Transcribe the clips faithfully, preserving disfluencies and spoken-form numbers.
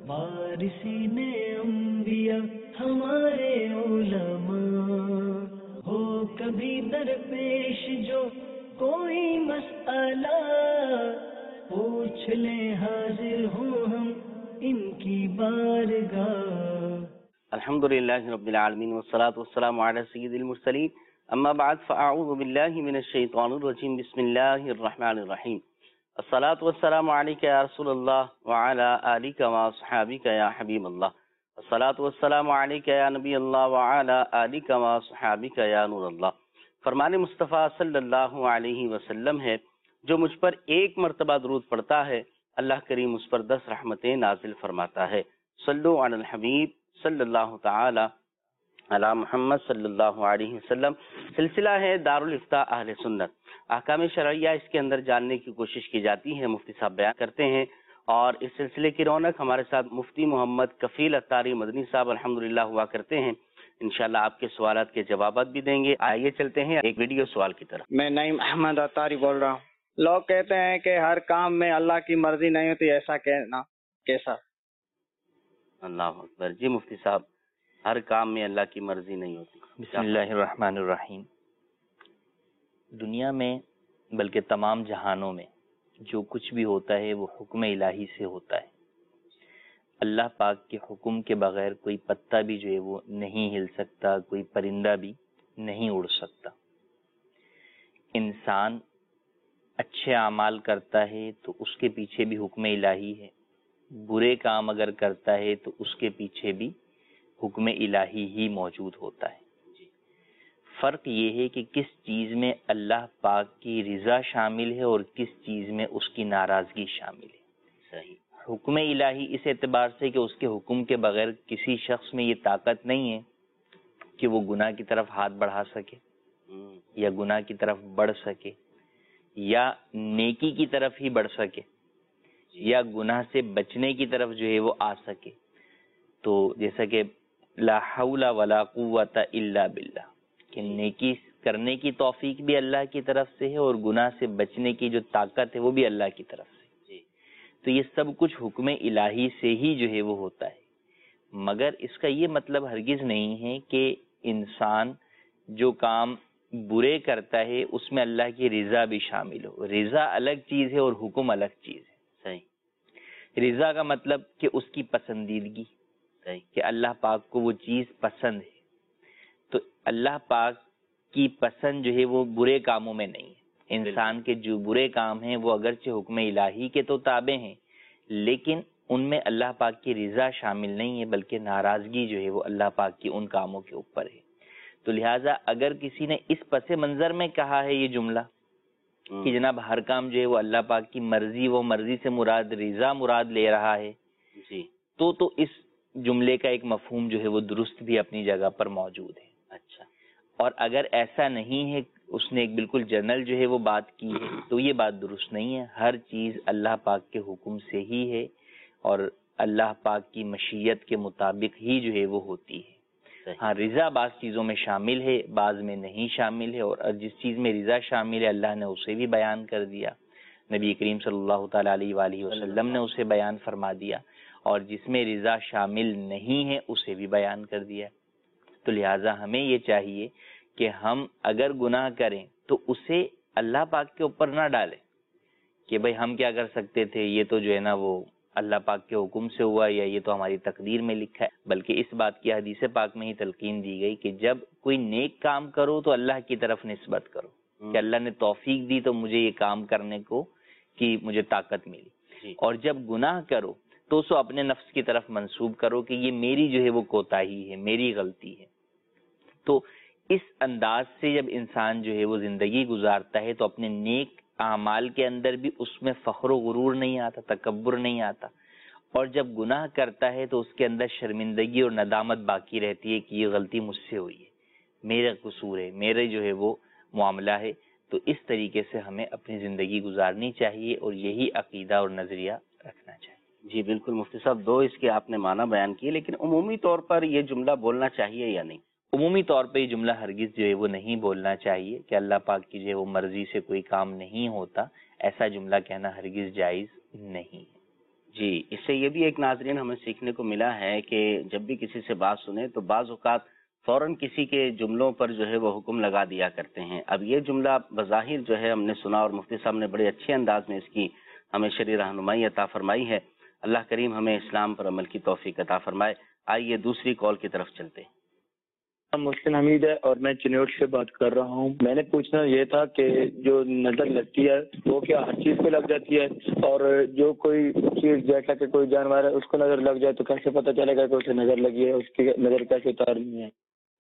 وارثین انبیاء ہمارے علماء، ہو کبھی درپیش جو کوئی مسئلہ، پوچھ لیں حاضر ہوں ہم ان کی بارگاہ۔ الحمدللہ رب العالمین والصلاة والسلام علی سید المرسلین، اما بعد فاعوذ باللہ من الشیطان الرجیم، بسم اللہ الرحمن الرحیم۔ الصلاة والسلام علیک یا رسول اللہ وعلی آلک واصحابک یا حبیب اللہ، الصلاة والسلام علیک یا نبی اللہ وعلی آلک واصحابک یا نور اللہ۔ فرمان مصطفیٰ صلی اللہ علیہ وسلم ہے، جو مجھ پر ایک مرتبہ درود پڑھتا ہے اللہ کریم اس پر دس رحمتیں نازل فرماتا ہے۔ صلو علی الحبیب صلی اللہ تعالی علی محمد صلی اللہ علیہ وسلم۔ سلسلہ ہے دارالفتاء اہل سنت، احکام شرعیہ اس کے اندر جاننے کی کوشش کی جاتی ہے، مفتی صاحب بیان کرتے ہیں، اور اس سلسلے کی رونق ہمارے ساتھ مفتی محمد کفیل اتاری مدنی صاحب الحمدللہ ہوا کرتے ہیں۔ انشاءاللہ آپ کے سوالات کے جوابات بھی دیں گے۔ آئیے چلتے ہیں ایک ویڈیو سوال کی طرف۔ میں نعیم احمد اتاری بول رہا ہوں۔ لوگ کہتے ہیں کہ ہر کام میں اللہ کی مرضی نہیں ہوتی، ایسا کہنا کیسا؟ اللہ اکبر۔ جی مفتی صاحب، ہر کام میں اللہ کی مرضی نہیں ہوتی۔ بسم اللہ الرحمن الرحیم۔ دنیا میں بلکہ تمام جہانوں میں جو کچھ بھی ہوتا ہے وہ حکم الہی سے ہوتا ہے۔ اللہ پاک کے حکم کے بغیر کوئی پتا بھی جو ہے وہ نہیں ہل سکتا، کوئی پرندہ بھی نہیں اڑ سکتا۔ انسان اچھے اعمال کرتا ہے تو اس کے پیچھے بھی حکم الہی ہے، برے کام اگر کرتا ہے تو اس کے پیچھے بھی حکم الہی ہی موجود ہوتا ہے۔ فرق یہ ہے کہ کس چیز میں اللہ پاک کی رضا شامل ہے اور کس چیز میں اس کی ناراضگی شامل ہے۔ صحیح۔ حکم الہی اس اعتبار سے کہ اس کے حکم کے بغیر کسی شخص میں یہ طاقت نہیں ہے کہ وہ گناہ کی طرف ہاتھ بڑھا سکے یا گناہ کی طرف بڑھ سکے یا نیکی کی طرف ہی بڑھ سکے یا گناہ سے بچنے کی طرف جو ہے وہ آ سکے۔ تو جیسا کہ لا حول ولا قوت الا باللہ، کہ نیکی کرنے کی توفیق بھی اللہ کی طرف سے ہے اور گناہ سے بچنے کی جو طاقت ہے وہ بھی اللہ کی طرف سے۔ تو یہ سب کچھ حکم الہی سے ہی جو ہے وہ ہوتا ہے، مگر اس کا یہ مطلب ہرگز نہیں ہے کہ انسان جو کام برے کرتا ہے اس میں اللہ کی رضا بھی شامل ہو۔ رضا الگ چیز ہے اور حکم الگ چیز ہے۔ صحیح۔ رضا کا مطلب کہ اس کی پسندیدگی، صحیح، کہ اللہ پاک کو وہ چیز پسند ہے۔ تو اللہ پاک کی پسند جو ہے وہ برے کاموں میں نہیں ہے۔ انسان کے جو برے کام ہیں وہ اگرچہ حکم الہی کے تو تابع ہیں، لیکن ان میں اللہ پاک کی رضا شامل نہیں ہے، بلکہ ناراضگی جو ہے وہ اللہ پاک کی ان کاموں کے اوپر ہے۔ تو لہٰذا اگر کسی نے اس پس منظر میں کہا ہے یہ جملہ کہ جناب ہر کام جو ہے وہ اللہ پاک کی مرضی، وہ مرضی سے مراد رضا مراد لے رہا ہے، جی، تو تو اس جملے کا ایک مفہوم جو ہے وہ درست بھی اپنی جگہ پر موجود ہے۔ اچھا، اور اگر ایسا نہیں ہے، اس نے ایک بالکل جنرل جو ہے وہ بات کی ہے، تو یہ بات درست نہیں ہے۔ ہر چیز اللہ پاک کے حکم سے ہی ہے اور اللہ پاک کی مشیت کے مطابق ہی جو ہے وہ ہوتی ہے۔ ہاں، رضا بعض چیزوں میں شامل ہے، بعض میں نہیں شامل ہے، اور جس چیز میں رضا شامل ہے اللہ نے اسے بھی بیان کر دیا، نبی کریم صلی اللہ تعالیٰ علیہ وآلہ وسلم نے اسے بیان فرما دیا، اور جس میں رضا شامل نہیں ہے اسے بھی بیان کر دیا۔ تو لہٰذا ہمیں یہ چاہیے کہ ہم اگر گناہ کریں تو اسے اللہ پاک کے اوپر نہ ڈالیں کہ بھئی ہم کیا کر سکتے تھے، یہ تو جو ہے نا وہ اللہ پاک کے حکم سے ہوا یا یہ تو ہماری تقدیر میں لکھا ہے، بلکہ اس بات کی حدیث پاک میں ہی تلقین دی گئی کہ جب کوئی نیک کام کرو تو اللہ کی طرف نسبت کرو کہ اللہ نے توفیق دی تو مجھے یہ کام کرنے کو کہ مجھے طاقت ملی، اور جب گناہ کرو تو اسے اپنے نفس کی طرف منسوب کرو کہ یہ میری جو ہے وہ کوتاہی ہے، میری غلطی ہے۔ تو اس انداز سے جب انسان جو ہے وہ زندگی گزارتا ہے تو اپنے نیک اعمال کے اندر بھی اس میں فخر و غرور نہیں آتا، تکبر نہیں آتا، اور جب گناہ کرتا ہے تو اس کے اندر شرمندگی اور ندامت باقی رہتی ہے کہ یہ غلطی مجھ سے ہوئی ہے، میرا قصور ہے، میرے جو ہے وہ معاملہ ہے۔ تو اس طریقے سے ہمیں اپنی زندگی گزارنی چاہیے اور یہی عقیدہ اور نظریہ رکھنا چاہیے۔ جی بالکل مفتی صاحب، دو اس کے آپ نے معنی بیان کیے، لیکن عمومی طور پر یہ جملہ بولنا چاہیے یا نہیں؟ عمومی طور پہ یہ جملہ ہرگز جو ہے وہ نہیں بولنا چاہیے کہ اللہ پاک کی جو ہے وہ مرضی سے کوئی کام نہیں ہوتا، ایسا جملہ کہنا ہرگز جائز نہیں ہے۔ جی، اس سے یہ بھی ایک ناظرین ہمیں سیکھنے کو ملا ہے کہ جب بھی کسی سے بات سنیں تو بعض اوقات فوراً کسی کے جملوں پر جو ہے وہ حکم لگا دیا کرتے ہیں. اب یہ جملہ بظاہر جو ہے ہم نے سنا اور مفتی صاحب نے بڑے اچھے انداز میں اس کی ہمیں شرعی رہنمائی عطا فرمائی ہے. اللہ کریم ہمیں اسلام پر عمل کی توفیق عطا فرمائے. آئیے دوسری کال کی طرف چلتے ہیں. محسن حمید ہے اور میں چنوٹ سے بات کر رہا ہوں. میں نے پوچھنا یہ تھا کہ جو نظر لگتی ہے وہ کیا ہر چیز پہ لگ جاتی ہے، اور جو کوئی چیز جیسا کہ کوئی جانور ہے اس کو نظر لگ جائے تو کیسے پتہ چلے گا کہ اسے نظر لگی ہے، اس کی نظر کیسے اتارنی ہے؟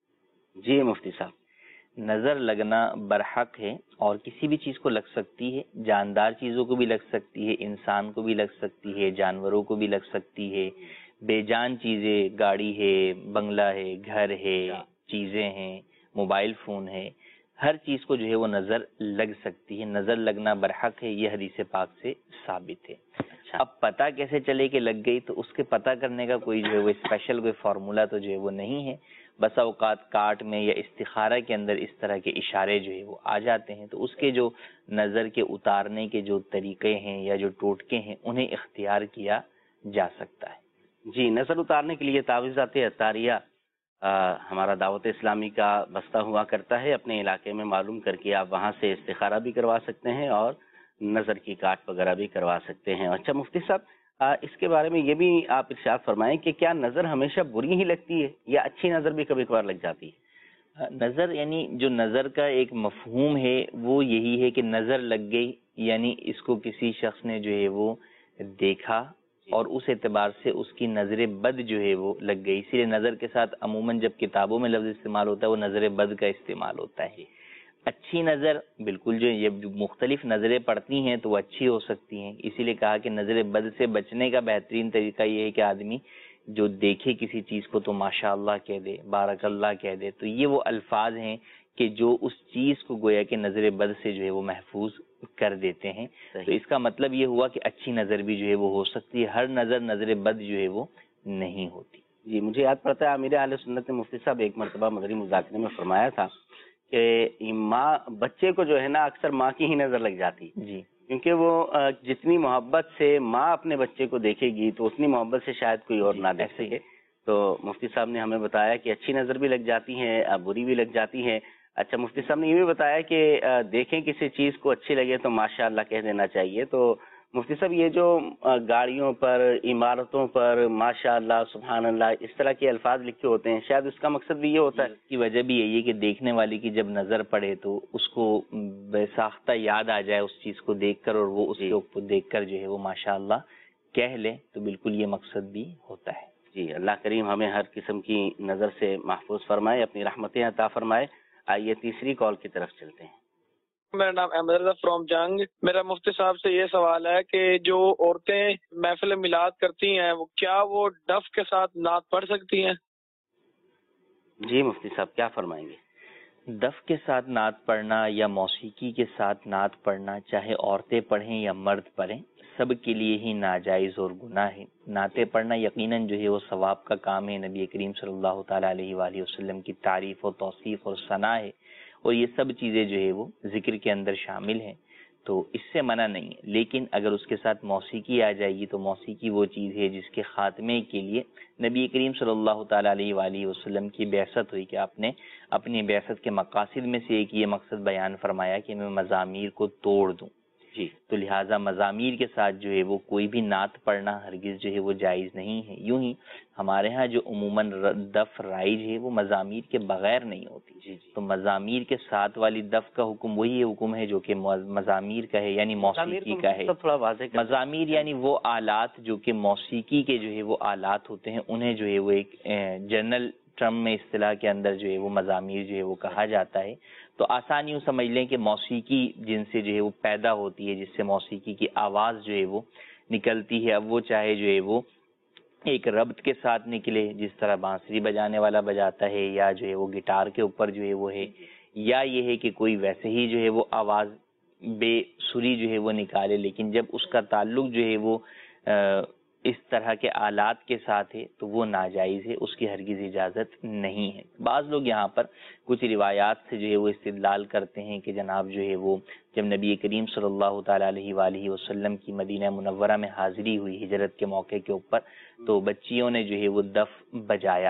جی مفتی صاحب. نظر لگنا برحق ہے اور کسی بھی چیز کو لگ سکتی ہے، جاندار چیزوں کو بھی لگ سکتی ہے، انسان کو بھی لگ سکتی ہے، جانوروں کو بھی لگ سکتی ہے، بے جان چیزیں، گاڑی ہے، بنگلہ ہے، گھر ہے، چیزیں ہیں، موبائل فون ہے، ہر چیز کو جو ہے وہ نظر لگ سکتی ہے. نظر لگنا برحق ہے، یہ حدیث پاک سے ثابت ہے. اب پتہ کیسے چلے کہ لگ گئی، تو اس کے پتہ کرنے کا کوئی جو ہے وہ اسپیشل کوئی فارمولا تو جو ہے وہ نہیں ہے. بس اوقات کاٹ میں یا استخارہ کے اندر اس طرح کے اشارے جو ہے وہ آ جاتے ہیں، تو اس کے جو نظر کے اتارنے کے جو طریقے ہیں یا جو ٹوٹکے ہیں انہیں اختیار کیا جا سکتا ہے. جی، نظر اتارنے کے لیے تعویذات عطاریہ ہمارا دعوت اسلامی کا بستہ ہوا کرتا ہے. اپنے علاقے میں معلوم کر کے آپ وہاں سے استخارہ بھی کروا سکتے ہیں اور نظر کی کاٹ وغیرہ بھی کروا سکتے ہیں. اچھا مفتی صاحب، اس کے بارے میں یہ بھی آپ ارشاد فرمائیں کہ کیا نظر ہمیشہ بری ہی لگتی ہے یا اچھی نظر بھی کبھی کبھار لگ جاتی ہے؟ نظر یعنی جو نظر کا ایک مفہوم ہے وہ یہی ہے کہ نظر لگ گئی، یعنی اس کو کسی شخص نے جو ہے وہ دیکھا اور اس اعتبار سے اس کی نظر بد جو ہے وہ لگ گئی. اسی لیے نظر کے ساتھ عموماً جب کتابوں میں لفظ استعمال ہوتا ہے وہ نظر بد کا استعمال ہوتا ہے. اچھی نظر بالکل جو یہ مختلف نظریں پڑتی ہیں تو وہ اچھی ہو سکتی ہیں. اسی لیے کہا کہ نظر بد سے بچنے کا بہترین طریقہ یہ ہے کہ آدمی جو دیکھے کسی چیز کو تو ماشاء اللہ کہہ دے، بارک اللہ کہہ دے. تو یہ وہ الفاظ ہیں کہ جو اس چیز کو گویا کہ نظر بد سے جو ہے وہ محفوظ کر دیتے ہیں. تو اس کا مطلب یہ ہوا کہ اچھی نظر بھی جو ہے وہ ہو سکتی ہے، ہر نظر نظر بد جو ہے وہ نہیں ہوتی. جی، مجھے یاد پڑتا ہے امیر اہل سنت نے مفتی صاحب ایک مرتبہ مدری مذاکرے میں فرمایا تھا کہ ماں بچے کو جو ہے نا اکثر ماں کی ہی نظر لگ جاتی. جی، کیونکہ وہ جتنی محبت سے ماں اپنے بچے کو دیکھے گی تو اتنی محبت سے شاید کوئی اور نہ دیکھ سکے. تو مفتی صاحب نے ہمیں بتایا کہ اچھی نظر بھی لگ جاتی ہے، بری بھی لگ جاتی ہے. اچھا مفتی صاحب نے یہ بھی بتایا کہ دیکھیں کسی چیز کو اچھی لگے تو ماشاءاللہ کہہ دینا چاہیے. تو مفتی صاحب یہ جو گاڑیوں پر، عمارتوں پر ماشاءاللہ سبحان اللہ اس طرح کے الفاظ لکھے ہوتے ہیں، شاید اس کا مقصد بھی یہ ہوتا ہے. اس کی وجہ بھی یہی ہے کہ دیکھنے والے کی جب نظر پڑے تو اس کو بے ساختہ یاد آ جائے اس چیز کو دیکھ کر، اور وہ اس کو دیکھ کر جو ہے وہ ماشاءاللہ کہہ لے. تو بالکل یہ مقصد بھی ہوتا ہے. جی، اللہ کریم ہمیں ہر قسم کی نظر سے محفوظ فرمائے، اپنی رحمتیں عطا فرمائے. آئیے تیسری کال کی طرف چلتے ہیں. میرا نام احمد رضا فرام جنگ. میرا مفتی صاحب سے یہ سوال ہے کہ جو عورتیں محفل میلاد کرتی ہیں وہ کیا وہ ڈف کے ساتھ نعت پڑھ سکتی ہیں؟ جی مفتی صاحب کیا فرمائیں گے؟ دف کے ساتھ نعت پڑھنا یا موسیقی کے ساتھ نعت پڑھنا، چاہے عورتیں پڑھیں یا مرد پڑھیں، سب کے لیے ہی ناجائز اور گناہ ہے. نعتیں پڑھنا یقیناً جو ہے وہ ثواب کا کام ہے. نبی کریم صلی اللہ تعالیٰ علیہ وآلہ وسلم کی تعریف و توصیف اور ثنا ہے، اور یہ سب چیزیں جو ہے وہ ذکر کے اندر شامل ہیں. تو اس سے منع نہیں ہے. لیکن اگر اس کے ساتھ موسیقی آ جائے گی تو موسیقی وہ چیز ہے جس کے خاتمے کے لیے نبی کریم صلی اللہ تعالیٰ علیہ وآلہ وسلم کی بعثت ہوئی، کہ آپ نے اپنی بعثت کے مقاصد میں سے ایک یہ مقصد بیان فرمایا کہ میں مزامیر کو توڑ دوں. جی، تو لہٰذا مزامیر کے ساتھ جو ہے وہ کوئی بھی نعت پڑھنا ہرگز جو ہے وہ جائز نہیں ہے. یوں ہی ہمارے ہاں جو عموماً دف رائج ہے وہ مزامیر کے بغیر نہیں ہوتی. جی جی تو مزامیر کے ساتھ والی دف کا حکم وہی حکم ہے جو کہ مزامیر کا ہے، یعنی موسیقی کا ہے. تھوڑا واضح مزامیر یعنی وہ آلات جو کہ موسیقی کے جو ہے وہ آلات ہوتے ہیں، انہیں جو ہے وہ ایک جنرل ٹرم میں اصطلاح کے اندر جو ہے وہ مزامیر جو ہے وہ کہا جاتا ہے. تو آسان یوں سمجھ لیں کہ موسیقی جن سے جو ہے وہ پیدا ہوتی ہے، جس سے موسیقی کی آواز جو ہے وہ نکلتی ہے. اب وہ چاہے جو ہے وہ ایک ربط کے ساتھ نکلے جس طرح بانسری بجانے والا بجاتا ہے، یا جو ہے وہ گٹار کے اوپر جو ہے وہ ہے، یا یہ ہے کہ کوئی ویسے ہی جو ہے وہ آواز بے سری جو ہے وہ نکالے. لیکن جب اس کا تعلق جو ہے وہ اس طرح کے آلات کے ساتھ ہے تو وہ ناجائز ہے، اس کی ہرگز اجازت نہیں ہے۔ بعض لوگ یہاں پر کچھ روایات سے جو ہے وہ استدلال کرتے ہیں کہ جناب جو ہے وہ جب نبی کریم صلی اللہ تعالیٰ علیہ وآلہ وسلم کی مدینہ منورہ میں حاضری ہوئی ہجرت کے موقع کے اوپر، تو بچیوں نے جو ہے وہ دف بجایا،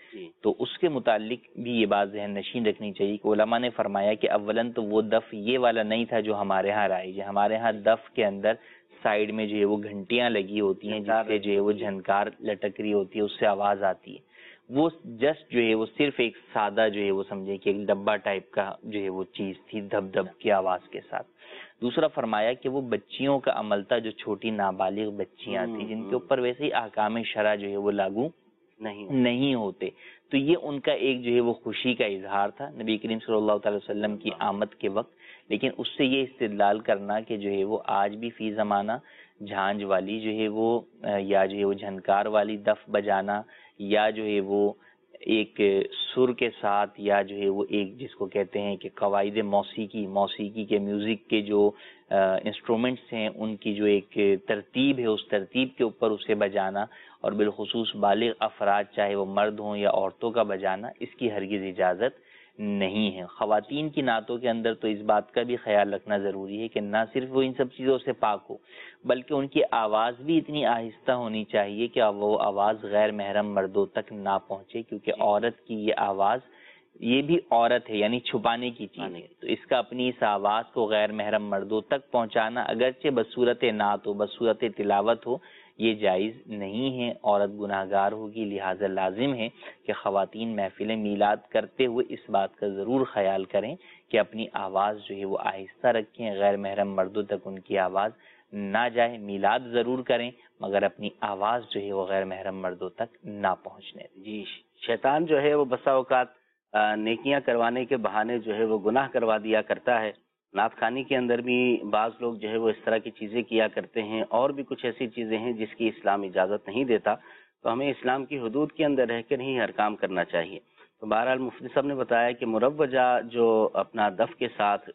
تو اس کے متعلق بھی یہ بات ذہن نشین رکھنی چاہیے کہ علماء نے فرمایا کہ اولاً تو وہ دف یہ والا نہیں تھا جو ہمارے ہاں رائج ہے۔ ہمارے ہاں دف کے اندر سائیڈ میں جو ہے وہ گھنٹیاں لگی ہوتی ہیں جس سے جو ہے وہ جھنکار لٹک رہی ہوتی ہے، اس سے آواز آتی ہے۔ وہ جسٹ جو ہے وہ صرف ایک سادہ جو ہے وہ سمجھے کہ ایک ڈبہ ٹائپ کا جو ہے وہ چیز تھی، دھب دھب کی آواز کے ساتھ۔ دوسرا فرمایا کہ وہ بچیوں کا عمل تھا، جو چھوٹی نابالغ بچیاں تھیں جن کے اوپر ویسے ہی احکام شرع جو ہے وہ لاگو نہیں نہیں ہوتے، تو یہ ان کا ایک جو ہے وہ خوشی کا اظہار تھا نبی کریم صلی اللہ تعالی وسلم کی آمد کے وقت۔ لیکن اس سے یہ استدلال کرنا کہ جو ہے وہ آج بھی فی زمانہ جھانج والی جو ہے وہ یا جو ہے وہ جھنکار والی دف بجانا، یا جو ہے وہ ایک سر کے ساتھ، یا جو ہے وہ ایک جس کو کہتے ہیں کہ قواعد موسیقی موسیقی کے میوزک کے جو انسٹرومنٹس ہیں ان کی جو ایک ترتیب ہے اس ترتیب کے اوپر اسے بجانا، اور بالخصوص بالغ افراد چاہے وہ مرد ہوں یا عورتوں کا بجانا، اس کی ہرگز اجازت نہیں ہے۔ خواتین کی نعتوں کے اندر تو اس بات کا بھی خیال رکھنا ضروری ہے کہ نہ صرف وہ ان سب چیزوں سے پاک ہو، بلکہ ان کی آواز بھی اتنی آہستہ ہونی چاہیے کہ وہ آواز غیر محرم مردوں تک نہ پہنچے، کیونکہ عورت کی یہ آواز یہ بھی عورت ہے، یعنی چھپانے کی چیز ہے، تو اس کا اپنی اس آواز کو غیر محرم مردوں تک پہنچانا اگرچہ بصورت نعت ہو، بصورت تلاوت ہو، یہ جائز نہیں ہے، عورت گناہ گار ہوگی۔ لہٰذا لازم ہے کہ خواتین محفل میلاد کرتے ہوئے اس بات کا ضرور خیال کریں کہ اپنی آواز جو ہے وہ آہستہ رکھیں، غیر محرم مردوں تک ان کی آواز نہ جائے۔ میلاد ضرور کریں مگر اپنی آواز جو ہے وہ غیر محرم مردوں تک نہ پہنچنے دیں۔ جی، شیطان جو ہے وہ بسا اوقات نیکیاں کروانے کے بہانے جو ہے وہ گناہ کروا دیا کرتا ہے۔ نعت خوانی کے اندر بھی بعض لوگ جو ہے وہ اس طرح کی چیزیں کیا کرتے ہیں، اور بھی کچھ ایسی چیزیں ہیں جس کی اسلام اجازت نہیں دیتا، تو ہمیں اسلام کی حدود کے اندر رہ کر ہی ہر کام کرنا چاہیے۔ تو بہرحال مفتی صاحب نے بتایا کہ مروجہ جو اپنا دف کے ساتھ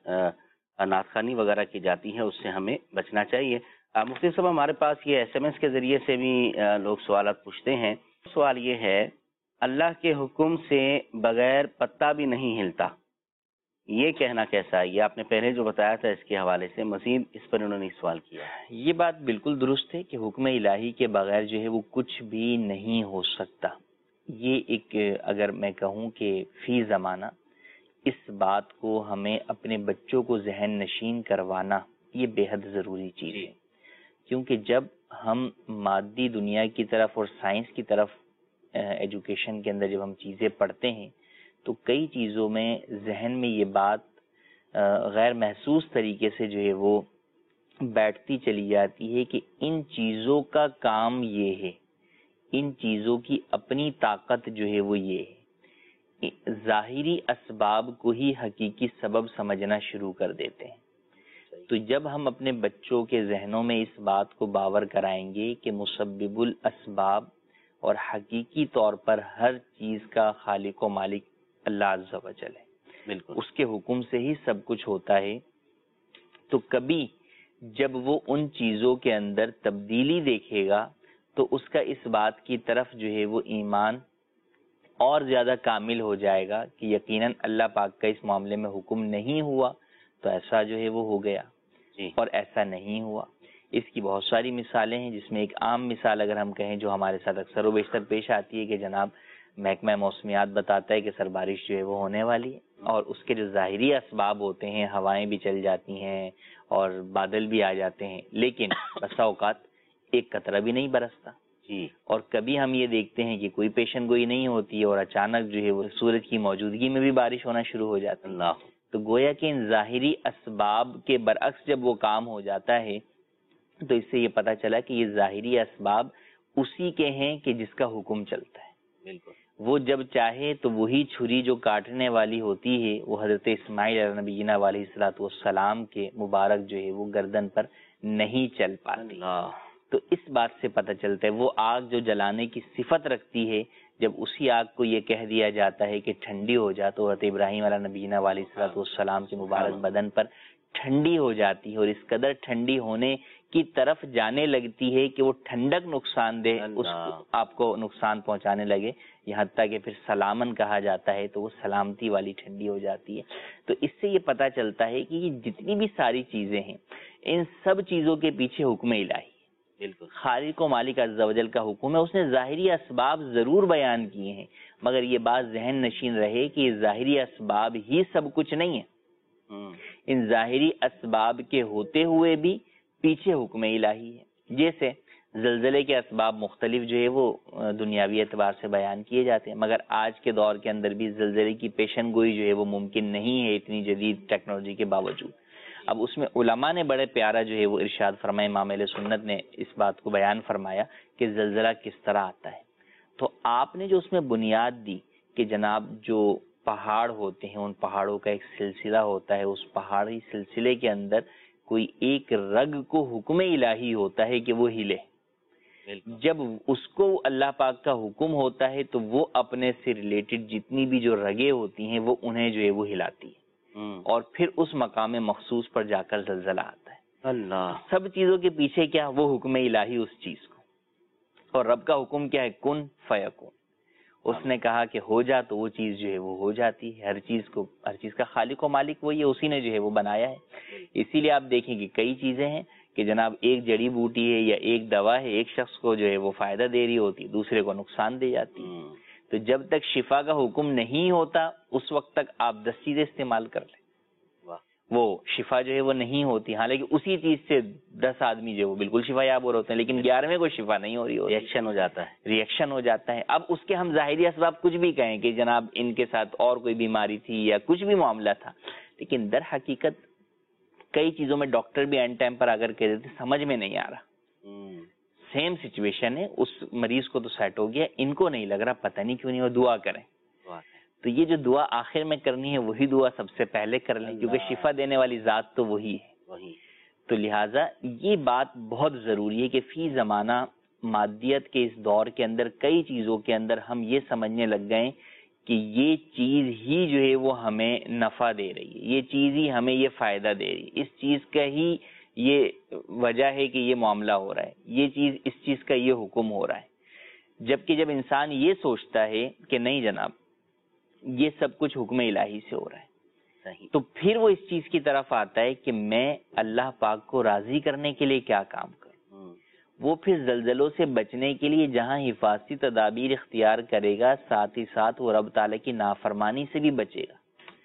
نعت خوانی وغیرہ کی جاتی ہے اس سے ہمیں بچنا چاہیے۔ مفتی صاحب ہمارے پاس یہ ایس ایم ایس کے ذریعے سے بھی لوگ سوالات پوچھتے ہیں۔ سوال یہ ہے، اللہ کے حکم سے بغیر پتا بھی نہیں ہلتا، یہ کہنا کیسا ہے؟ یہ آپ نے پہلے جو بتایا تھا اس کے حوالے سے مزید اس پر انہوں نے سوال کیا ہے۔ یہ بات بالکل درست ہے کہ حکم الہی کے بغیر جو ہے وہ کچھ بھی نہیں ہو سکتا۔ یہ ایک اگر میں کہوں کہ فی زمانہ اس بات کو ہمیں اپنے بچوں کو ذہن نشین کروانا یہ بے حد ضروری چیز ہے، کیونکہ جب ہم مادی دنیا کی طرف اور سائنس کی طرف ایجوکیشن کے اندر جب ہم چیزیں پڑھتے ہیں تو کئی چیزوں میں ذہن میں یہ بات غیر محسوس طریقے سے جو ہے وہ بیٹھتی چلی جاتی ہے کہ ان چیزوں کا کام یہ ہے، ان چیزوں کی اپنی طاقت جو ہے وہ یہ ہے۔ ظاہری اسباب کو ہی حقیقی سبب سمجھنا شروع کر دیتے ہیں۔ تو جب ہم اپنے بچوں کے ذہنوں میں اس بات کو باور کرائیں گے کہ مسبب الاسباب اور حقیقی طور پر ہر چیز کا خالق و مالک اللہ عز و جل ہے، بالکل اس کے حکم سے ہی سب کچھ ہوتا ہے، تو کبھی جب وہ ان چیزوں کے اندر تبدیلی دیکھے گا تو اس کا اس بات کی طرف جو ہے وہ ایمان اور زیادہ کامل ہو جائے گا کہ یقیناً اللہ پاک کا اس معاملے میں حکم نہیں ہوا تو ایسا جو ہے وہ ہو گیا، اور ایسا نہیں ہوا۔ اس کی بہت ساری مثالیں ہیں، جس میں ایک عام مثال اگر ہم کہیں جو ہمارے ساتھ اکثر و بیشتر پیش آتی ہے کہ جناب محکمہ موسمیات بتاتا ہے کہ سر بارش جو ہے وہ ہونے والی ہے، اور اس کے جو ظاہری اسباب ہوتے ہیں، ہوائیں بھی چل جاتی ہیں اور بادل بھی آ جاتے ہیں، لیکن بسا اوقات ایک قطرہ بھی نہیں برستا۔ جی، اور کبھی ہم یہ دیکھتے ہیں کہ کوئی پیشن گوئی نہیں ہوتی اور اچانک جو ہے وہ سورج کی موجودگی میں بھی بارش ہونا شروع ہو جاتی ہے۔ تو گویا کہ ان ظاہری اسباب کے برعکس جب وہ کام ہو جاتا ہے تو اس سے یہ پتہ چلا کہ یہ ظاہری اسباب اسی کے ہیں کہ جس کا حکم چلتا ہے۔ بالکل، وہ جب چاہے تو وہی چھری جو کاٹنے والی ہوتی ہے وہ حضرت اسماعیل علیہ نبینا علیہ الصلوۃ والسلام کے مبارک جو ہے وہ گردن پر نہیں چل پاتی۔ تو اس بات سے پتہ چلتا ہے وہ آگ جو جلانے کی صفت رکھتی ہے، جب اسی آگ کو یہ کہہ دیا جاتا ہے کہ ٹھنڈی ہو جا تو حضرت ابراہیم علیہ نبینا علیہ الصلوۃ والسلام کے مبارک بدن پر ٹھنڈی ہو جاتی ہے اور اس قدر ٹھنڈی ہونے کی طرف جانے لگتی ہے کہ وہ ٹھنڈک نقصان دہ اس کو آپ کو نقصان پہنچانے لگے، یہاں تک کہ پھر سلامن کہا جاتا ہے تو وہ سلامتی والی ٹھنڈی ہو جاتی ہے. تو اس سے یہ پتہ چلتا ہے کہ یہ جتنی بھی ساری چیزیں ہیں ان سب چیزوں کے پیچھے حکم الہی، بالکل خالق و مالک عز و جل کا حکم ہے. اس نے ظاہری اسباب ضرور بیان کیے ہیں، مگر یہ بات ذہن نشین رہے کہ یہ ظاہری اسباب ہی سب کچھ نہیں ہے. ان ظاہری اسباب کے ہوتے ہوئے بھی پیچھے حکم الہی ہے. جیسے زلزلے کے اسباب مختلف جو ہے وہ دنیاوی اعتبار سے بیان کیے جاتے ہیں، مگر آج کے دور کے اندر بھی زلزلے کی پیشن گوئی جو ہے وہ ممکن نہیں ہے اتنی جدید ٹیکنالوجی کے باوجود. اب اس میں علماء نے بڑے پیارا جو ہے وہ ارشاد فرمایا، امام اہل سنت نے اس بات کو بیان فرمایا کہ زلزلہ کس طرح آتا ہے. تو آپ نے جو اس میں بنیاد دی کہ جناب جو پہاڑ ہوتے ہیں ان پہاڑوں کا ایک سلسلہ ہوتا ہے، اس پہاڑی سلسلے کے اندر کوئی ایک رگ کو حکم الہی ہوتا ہے کہ وہ ہلے. جب اس کو اللہ پاک کا حکم ہوتا ہے تو وہ اپنے سے ریلیٹڈ جتنی بھی جو رگیں ہوتی ہیں وہ انہیں جو ہے وہ ہلاتی ہے اور پھر اس مقام مخصوص پر جا کر زلزلہ آتا ہے. اللہ سب چیزوں کے پیچھے کیا؟ وہ حکم الہی اس چیز کو. اور رب کا حکم کیا ہے؟ کن فیکون. اس نے کہا کہ ہو جا تو وہ چیز جو ہے وہ ہو جاتی ہے. ہر چیز کو ہر چیز کا خالق و مالک وہی ہے، اسی نے جو ہے وہ بنایا ہے. اسی لیے آپ دیکھیں کہ کئی چیزیں ہیں کہ جناب ایک جڑی بوٹی ہے یا ایک دوا ہے، ایک شخص کو جو ہے وہ فائدہ دے رہی ہوتی، دوسرے کو نقصان دے جاتی ہے. تو جب تک شفا کا حکم نہیں ہوتا اس وقت تک آپ دس چیزیں استعمال کر لیں، وہ شفا جو ہے وہ نہیں ہوتی. حالانکہ اسی چیز سے دس آدمی جو ہے وہ بالکل شفا یاب ہو رہے ہوتے ہیں، لیکن گیارہویں کو شفا نہیں ہو رہی ہوتی، ریئیکشن ہو جاتا ہے ریئیکشن ہو جاتا ہے. اب اس کے ہم ظاہری اسباب کچھ بھی کہیں کہ جناب ان کے ساتھ اور کوئی بیماری تھی یا کچھ بھی معاملہ تھا، لیکن در حقیقت کئی چیزوں میں ڈاکٹر بھی اینڈ ٹائم پر اگر کہہ دیتے سمجھ میں نہیں آ رہا، سیم سچویشن ہے، اس مریض کو تو سیٹ ہو گیا، ان کو نہیں لگ رہا، پتہ نہیں کیوں نہیں، وہ دعا کریں. تو یہ جو دعا آخر میں کرنی ہے وہی دعا سب سے پہلے کر لیں، کیونکہ شفا دینے والی ذات تو وہی ہے. تو لہٰذا یہ بات بہت ضروری ہے کہ فی زمانہ مادیت کے اس دور کے اندر کئی چیزوں کے اندر ہم یہ سمجھنے لگ گئے کہ یہ چیز ہی جو ہے وہ ہمیں نفع دے رہی ہے، یہ چیز ہی ہمیں یہ فائدہ دے رہی ہے، اس چیز کا ہی یہ وجہ ہے کہ یہ معاملہ ہو رہا ہے، یہ چیز اس چیز کا یہ حکم ہو رہا ہے. جبکہ جب انسان یہ سوچتا ہے کہ نہیں جناب یہ سب کچھ حکم الہی سے ہو رہا ہے، تو پھر وہ اس چیز کی طرف آتا ہے کہ میں اللہ پاک کو راضی کرنے کے لیے کیا کام کروں. وہ پھر زلزلوں سے بچنے کے لیے جہاں حفاظتی تدابیر اختیار کرے گا، ساتھ ہی ساتھ وہ رب تعالیٰ کی نافرمانی سے بھی بچے گا،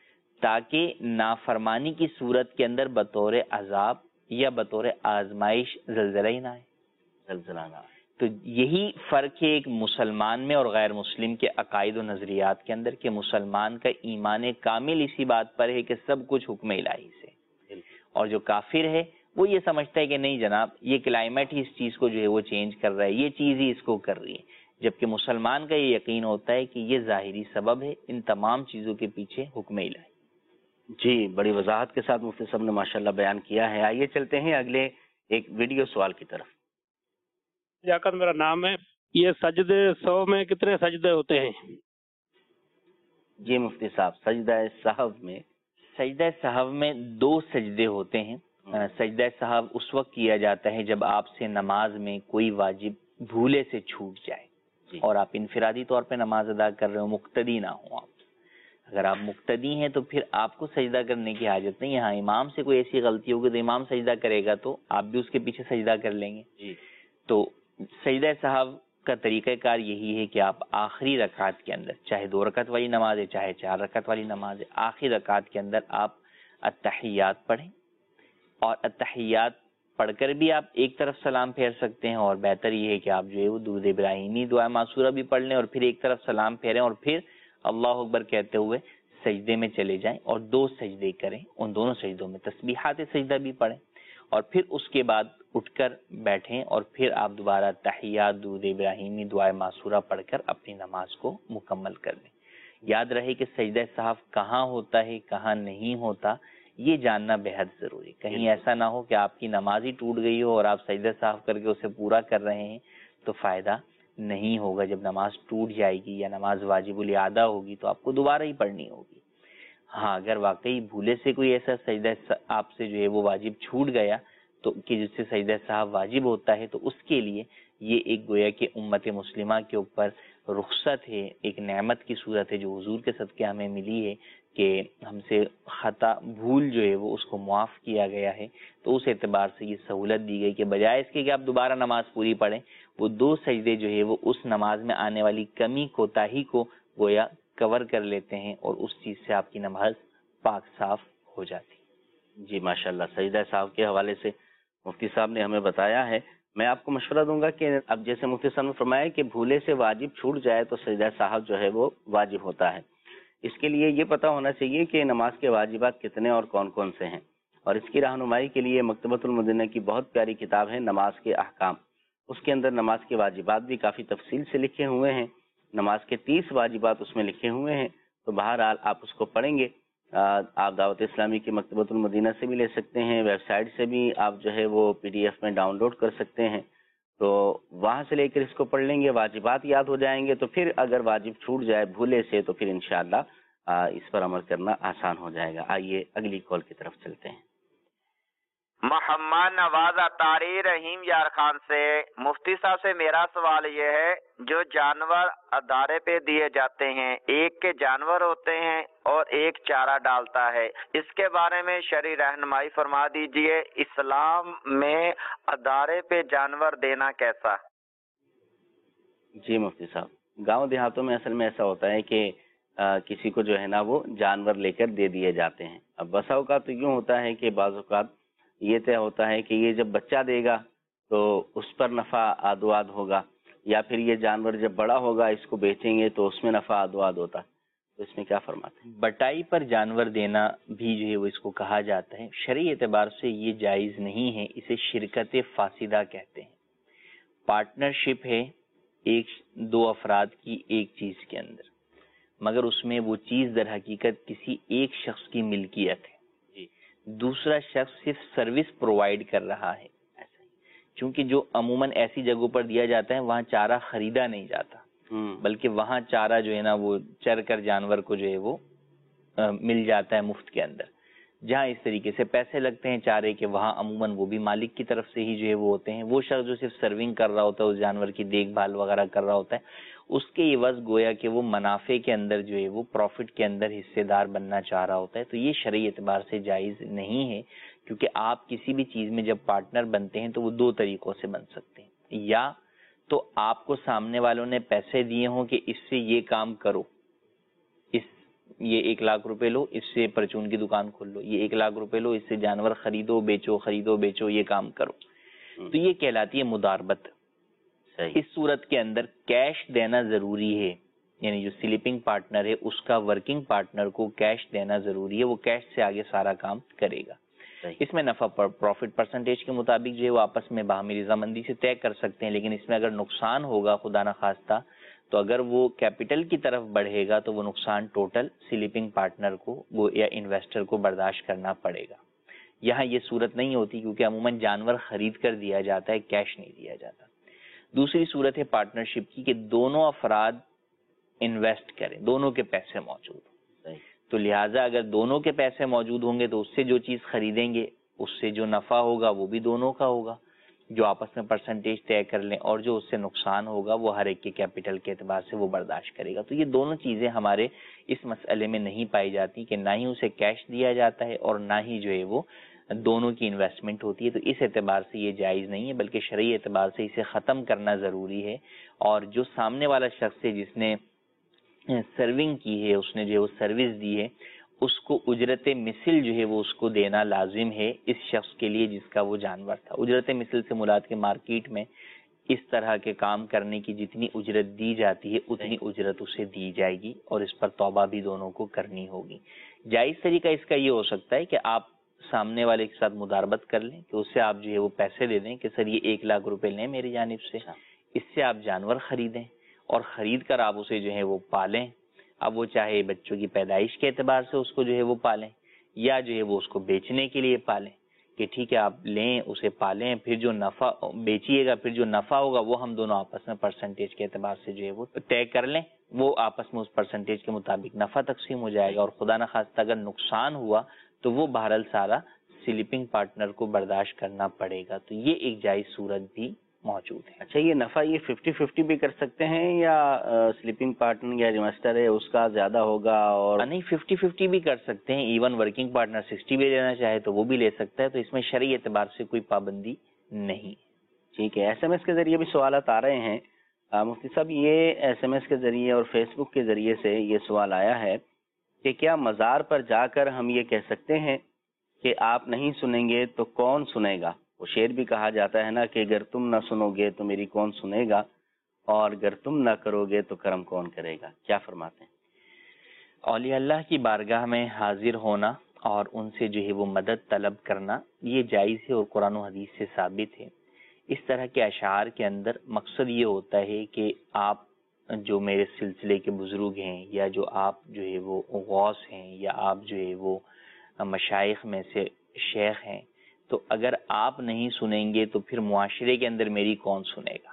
تاکہ نافرمانی کی صورت کے اندر بطور عذاب یا بطور آزمائش زلزلہ ہی نہ آئے زلزلہ نہ آئے. تو یہی فرق ہے ایک مسلمان میں اور غیر مسلم کے عقائد و نظریات کے اندر، کہ مسلمان کا ایمان کامل اسی بات پر ہے کہ سب کچھ حکم الہی سے، اور جو کافر ہے وہ یہ سمجھتا ہے کہ نہیں جناب یہ کلائمیٹ ہی اس چیز کو جو ہے وہ چینج کر رہا ہے، یہ چیز ہی اس کو کر رہی ہے. جبکہ مسلمان کا یہ یقین ہوتا ہے کہ یہ ظاہری سبب ہے، ان تمام چیزوں کے پیچھے حکم الہی. جی بڑی وضاحت کے ساتھ مفتی صاحب نے ماشاءاللہ بیان کیا ہے. آئیے چلتے ہیں اگلے ایک ویڈیو سوال کی طرف. لیاقت میرا نام ہے. یہ سجدے سو میں کتنے سجدے ہوتے ہیں؟ جی مفتی صاحب سجدہ سہو میں سجدہ سہو میں دو سجدے ہوتے ہیں. سجدہ سہو اس وقت کیا جاتا ہے جب آپ سے نماز میں کوئی واجب بھولے سے چھوٹ جائے اور آپ انفرادی طور پہ نماز ادا کر رہے ہو، مقتدی نہ ہو آپ. اگر آپ مقتدی ہیں تو پھر آپ کو سجدہ کرنے کی حاجت نہیں. یہاں امام سے کوئی ایسی غلطی ہوگی تو امام سجدہ کرے گا تو آپ بھی اس کے پیچھے سجدہ کر لیں گے. جی تو سجدہ سہو کا طریقہ کار یہی ہے کہ آپ آخری رکعت کے اندر، چاہے دو رکعت والی نماز ہے چاہے چار رکعت والی نماز ہے، آخری رکعت کے اندر آپ التحیات پڑھیں، اور التحیات پڑھ کر بھی آپ ایک طرف سلام پھیر سکتے ہیں، اور بہتر یہ ہے کہ آپ جو ہے وہ درود ابراہیمی دعا معصورہ بھی پڑھ لیں اور پھر ایک طرف سلام پھیریں اور پھر اللہ اکبر کہتے ہوئے سجدے میں چلے جائیں اور دو سجدے کریں. ان دونوں سجدوں میں تسبیحات سجدہ بھی پڑھیں اور پھر اس کے بعد اٹھ کر بیٹھیں اور پھر آپ دوبارہ تحیات درود ابراہیمی دعائے معصورہ پڑھ کر اپنی نماز کو مکمل کر لیں. یاد رہے کہ سجدہ سہو کہاں ہوتا ہے کہاں نہیں ہوتا یہ جاننا بے حد ضروری. کہیں ایسا نہ ہو کہ آپ کی نماز ہی ٹوٹ گئی ہو اور آپ سجدہ سہو کر کے اسے پورا کر رہے ہیں تو فائدہ نہیں ہوگا. جب نماز ٹوٹ جائے گی یا نماز واجب الادا ہوگی تو آپ کو دوبارہ ہی پڑھنی ہوگی. ہاں اگر واقعی بھولے سے کوئی ایسا سجدہ آپ سے جو ہے وہ واجب چھوٹ گیا تو کہ جس سے سجدہ صاحب واجب ہوتا ہے، تو اس کے لیے یہ ایک گویا کہ امت مسلمہ کے اوپر رخصت ہے، ایک نعمت کی صورت ہے جو حضور کے صدقے ہمیں ملی ہے کہ ہم سے خطا بھول جو ہے وہ اس کو معاف کیا گیا ہے. تو اس اعتبار سے یہ سہولت دی گئی کہ بجائے اس کے کہ آپ دوبارہ نماز پوری پڑھیں، وہ دو سجدے جو ہے وہ اس نماز میں آنے والی کمی کوتاہی کو گویا کور کر لیتے ہیں اور اس چیز سے آپ کی نماز پاک صاف ہو جاتی. جی ماشاءاللہ، سجدہ صاحب کے حوالے سے مفتی صاحب نے ہمیں بتایا ہے. میں آپ کو مشورہ دوں گا کہ اب جیسے مفتی صاحب نے فرمایا کہ بھولے سے واجب چھوٹ جائے تو سجدہ صاحب جو ہے وہ واجب ہوتا ہے. اس کے لیے یہ پتہ ہونا چاہیے کہ نماز کے واجبات کتنے اور کون کون سے ہیں، اور اس کی رہنمائی کے لیے مکتبۃ المدینہ کی بہت پیاری کتاب ہے نماز کے احکام. اس کے اندر نماز کے واجبات بھی کافی تفصیل سے لکھے ہوئے ہیں. نماز کے تیس واجبات اس میں لکھے ہوئے ہیں. تو بہرحال آپ اس کو پڑھیں گے. آپ دعوت اسلامی کی مکتبۃ المدینہ سے بھی لے سکتے ہیں، ویب سائٹ سے بھی آپ جو ہے وہ پی ڈی ایف میں ڈاؤن لوڈ کر سکتے ہیں. تو وہاں سے لے کر اس کو پڑھ لیں گے، واجبات یاد ہو جائیں گے. تو پھر اگر واجب چھوٹ جائے بھولے سے تو پھر انشاءاللہ اس پر عمل کرنا آسان ہو جائے گا. آئیے اگلی کال کی طرف چلتے ہیں. محمد نواز اطاری رحیم یار خان سے، مفتی صاحب سے میرا سوال یہ ہے، جو جانور ادارے پہ دیے جاتے ہیں، ایک کے جانور ہوتے ہیں اور ایک چارہ ڈالتا ہے، اس کے بارے میں شرعی رہنمائی فرما دیجئے. اسلام میں ادارے پہ جانور دینا کیسا؟ جی مفتی صاحب، گاؤں دیہاتوں میں اصل میں ایسا ہوتا ہے کہ آ, کسی کو جو ہے نا وہ جانور لے کر دے دیے جاتے ہیں. اب بسا اوقات تو یوں ہوتا ہے کہ بعض اوقات یہ طے ہوتا ہے کہ یہ جب بچہ دے گا تو اس پر نفع آدواد ہوگا، یا پھر یہ جانور جب بڑا ہوگا اس کو بیچیں گے تو اس میں نفع آدواد ہوتا ہے. تو اس میں کیا فرماتے ہیں؟ بٹائی پر جانور دینا بھی جو ہے وہ اس کو کہا جاتا ہے. شرعی اعتبار سے یہ جائز نہیں ہے، اسے شرکت فاسدہ کہتے ہیں. پارٹنرشپ ہے ایک دو افراد کی ایک چیز کے اندر، مگر اس میں وہ چیز در حقیقت کسی ایک شخص کی ملکیت ہے. جی. دوسرا شخص صرف سروس پرووائڈ کر رہا ہے. ایسا ہی چونکہ جو عموماً ایسی جگہوں پر دیا جاتا ہے وہاں چارہ خریدا نہیں جاتا، بلکہ وہاں چارہ جو ہے نا وہ چر کر جانور کو جو ہے وہ مل جاتا ہے مفت کے اندر. جہاں اس طریقے سے پیسے لگتے ہیں چارے کے، وہاں عموماً وہ بھی مالک کی طرف سے ہی جو ہے وہ ہوتے ہیں. وہ شخص جو صرف سرونگ کر رہا ہوتا ہے، اس جانور کی دیکھ بھال وغیرہ کر رہا ہوتا ہے، اس کے عوض گویا کہ وہ منافع کے اندر جو ہے وہ پروفٹ کے اندر حصے دار بننا چاہ رہا ہوتا ہے. تو یہ شرعی اعتبار سے جائز نہیں ہے، کیونکہ آپ کسی بھی چیز میں جب پارٹنر بنتے ہیں تو وہ دو طریقوں سے بن سکتے ہیں. یا تو آپ کو سامنے والوں نے پیسے دیے ہوں کہ اس سے یہ کام کرو، اس یہ ایک لاکھ روپے لو، اس سے پرچون کی دکان کھول لو، یہ ایک لاکھ روپے لو، اس سے جانور خریدو بیچو خریدو بیچو یہ کام کرو. تو یہ کہلاتی ہے مداربت. اس صورت کے اندر کیش دینا ضروری ہے، یعنی جو سلیپنگ پارٹنر ہے اس کا ورکنگ پارٹنر کو کیش دینا ضروری ہے. وہ کیش سے آگے سارا کام کرے گا. اس میں نفع پر پروفٹ پرسنٹیج کے مطابق جو ہے وہ آپس میں باہمی رضامندی سے طے کر سکتے ہیں. لیکن اس میں اگر نقصان ہوگا خدا نخواستہ تو اگر وہ کیپٹل کی طرف بڑھے گا تو وہ نقصان ٹوٹل سلیپنگ پارٹنر کو وہ یا انویسٹر کو برداشت کرنا پڑے گا. یہاں یہ صورت نہیں ہوتی کیونکہ عموماً جانور خرید کر دیا جاتا ہے، کیش نہیں دیا جاتا. دوسری صورت ہے پارٹنرشپ کی کہ دونوں افراد انویسٹ کریں، دونوں کے پیسے موجود ہوں. تو لہٰذا اگر دونوں کے پیسے موجود ہوں گے تو اس سے جو چیز خریدیں گے اس سے جو نفع ہوگا وہ بھی دونوں کا ہوگا، جو آپس میں پرسنٹیج طے کر لیں، اور جو اس سے نقصان ہوگا وہ ہر ایک کے کیپٹل کے اعتبار سے وہ برداشت کرے گا. تو یہ دونوں چیزیں ہمارے اس مسئلے میں نہیں پائی جاتی کہ نہ ہی اسے کیش دیا جاتا ہے اور نہ ہی جو ہے وہ دونوں کی انویسٹمنٹ ہوتی ہے. تو اس اعتبار سے یہ جائز نہیں ہے، بلکہ شرعی اعتبار سے اسے ختم کرنا ضروری ہے. اور جو سامنے والا شخص ہے جس نے سرونگ کی ہے، اس نے جو ہے وہ سروس دی ہے، اس کو اجرت مثل جو ہے وہ اس کو دینا لازم ہے اس شخص کے لیے جس کا وہ جانور تھا. اجرت مثل سے مراد کے مارکیٹ میں اس طرح کے کام کرنے کی جتنی اجرت دی جاتی ہے اتنی اجرت اسے دی جائے گی، اور اس پر توبہ بھی دونوں کو کرنی ہوگی. جائز طریقہ اس کا یہ ہو سکتا ہے کہ آپ سامنے والے کے ساتھ مداربت کر لیں کہ اس سے آپ جو ہے وہ پیسے دے دیں کہ سر یہ ایک لاکھ روپے لیں میری جانب سے، اس سے آپ جانور خریدیں اور خرید کر آپ اسے جو ہے وہ پالیں. اب وہ چاہے بچوں کی پیدائش کے اعتبار سے اس کو جو ہے وہ پالیں، یا جو ہے وہ اس کو بیچنے کے لیے پالیں، کہ ٹھیک ہے آپ لیں اسے پالیں، پھر جو نفع بیچیے گا، پھر جو نفع ہوگا وہ ہم دونوں آپس میں پرسنٹیج کے اعتبار سے جو ہے وہ طے کر لیں، وہ آپس میں اس پرسنٹیج کے مطابق نفع تقسیم ہو جائے گا، اور خدا نخواستہ اگر نقصان ہوا تو وہ بہرحال سارا سلیپنگ پارٹنر کو برداشت کرنا پڑے گا. تو یہ ایک جائز صورت بھی موجود ہے. اچھا، یہ نفع یہ ففٹی ففٹی بھی کر سکتے ہیں یا سلیپنگ پارٹنر یا ریمسٹر ہے اس کا زیادہ ہوگا؟ اور نہیں، ففٹی ففٹی بھی کر سکتے ہیں، ایون ورکنگ پارٹنر سکسٹی بھی لینا چاہے تو وہ بھی لے سکتا ہے، تو اس میں شرعی اعتبار سے کوئی پابندی نہیں. ٹھیک ہے. ایس ایم ایس کے ذریعے بھی سوالات آ رہے ہیں مفتی صاحب. یہ ایس ایم ایس کے ذریعے اور فیس بک کے ذریعے سے یہ سوال آیا ہے کہ کیا مزار پر جا کر ہم یہ کہہ سکتے ہیں کہ آپ نہیں سنیں گے تو کون سنے گا؟ وہ شعر بھی کہا جاتا ہے نا کہ اگر تم نہ سنو گے تو میری کون سنے گا، اور اگر تم نہ کرو گے تو کرم کون کرے گا؟ کیا فرماتے ہیں؟ اولیاء اللہ کی بارگاہ میں حاضر ہونا اور ان سے جو ہے وہ مدد طلب کرنا یہ جائز ہے اور قرآن و حدیث سے ثابت ہے. اس طرح کے اشعار کے اندر مقصد یہ ہوتا ہے کہ آپ جو میرے سلسلے کے بزرگ ہیں، یا جو آپ جو ہے وہ غوث ہیں، یا آپ جو ہے وہ مشائخ میں سے شیخ ہیں، تو اگر آپ نہیں سنیں گے تو پھر معاشرے کے اندر میری کون سنے گا؟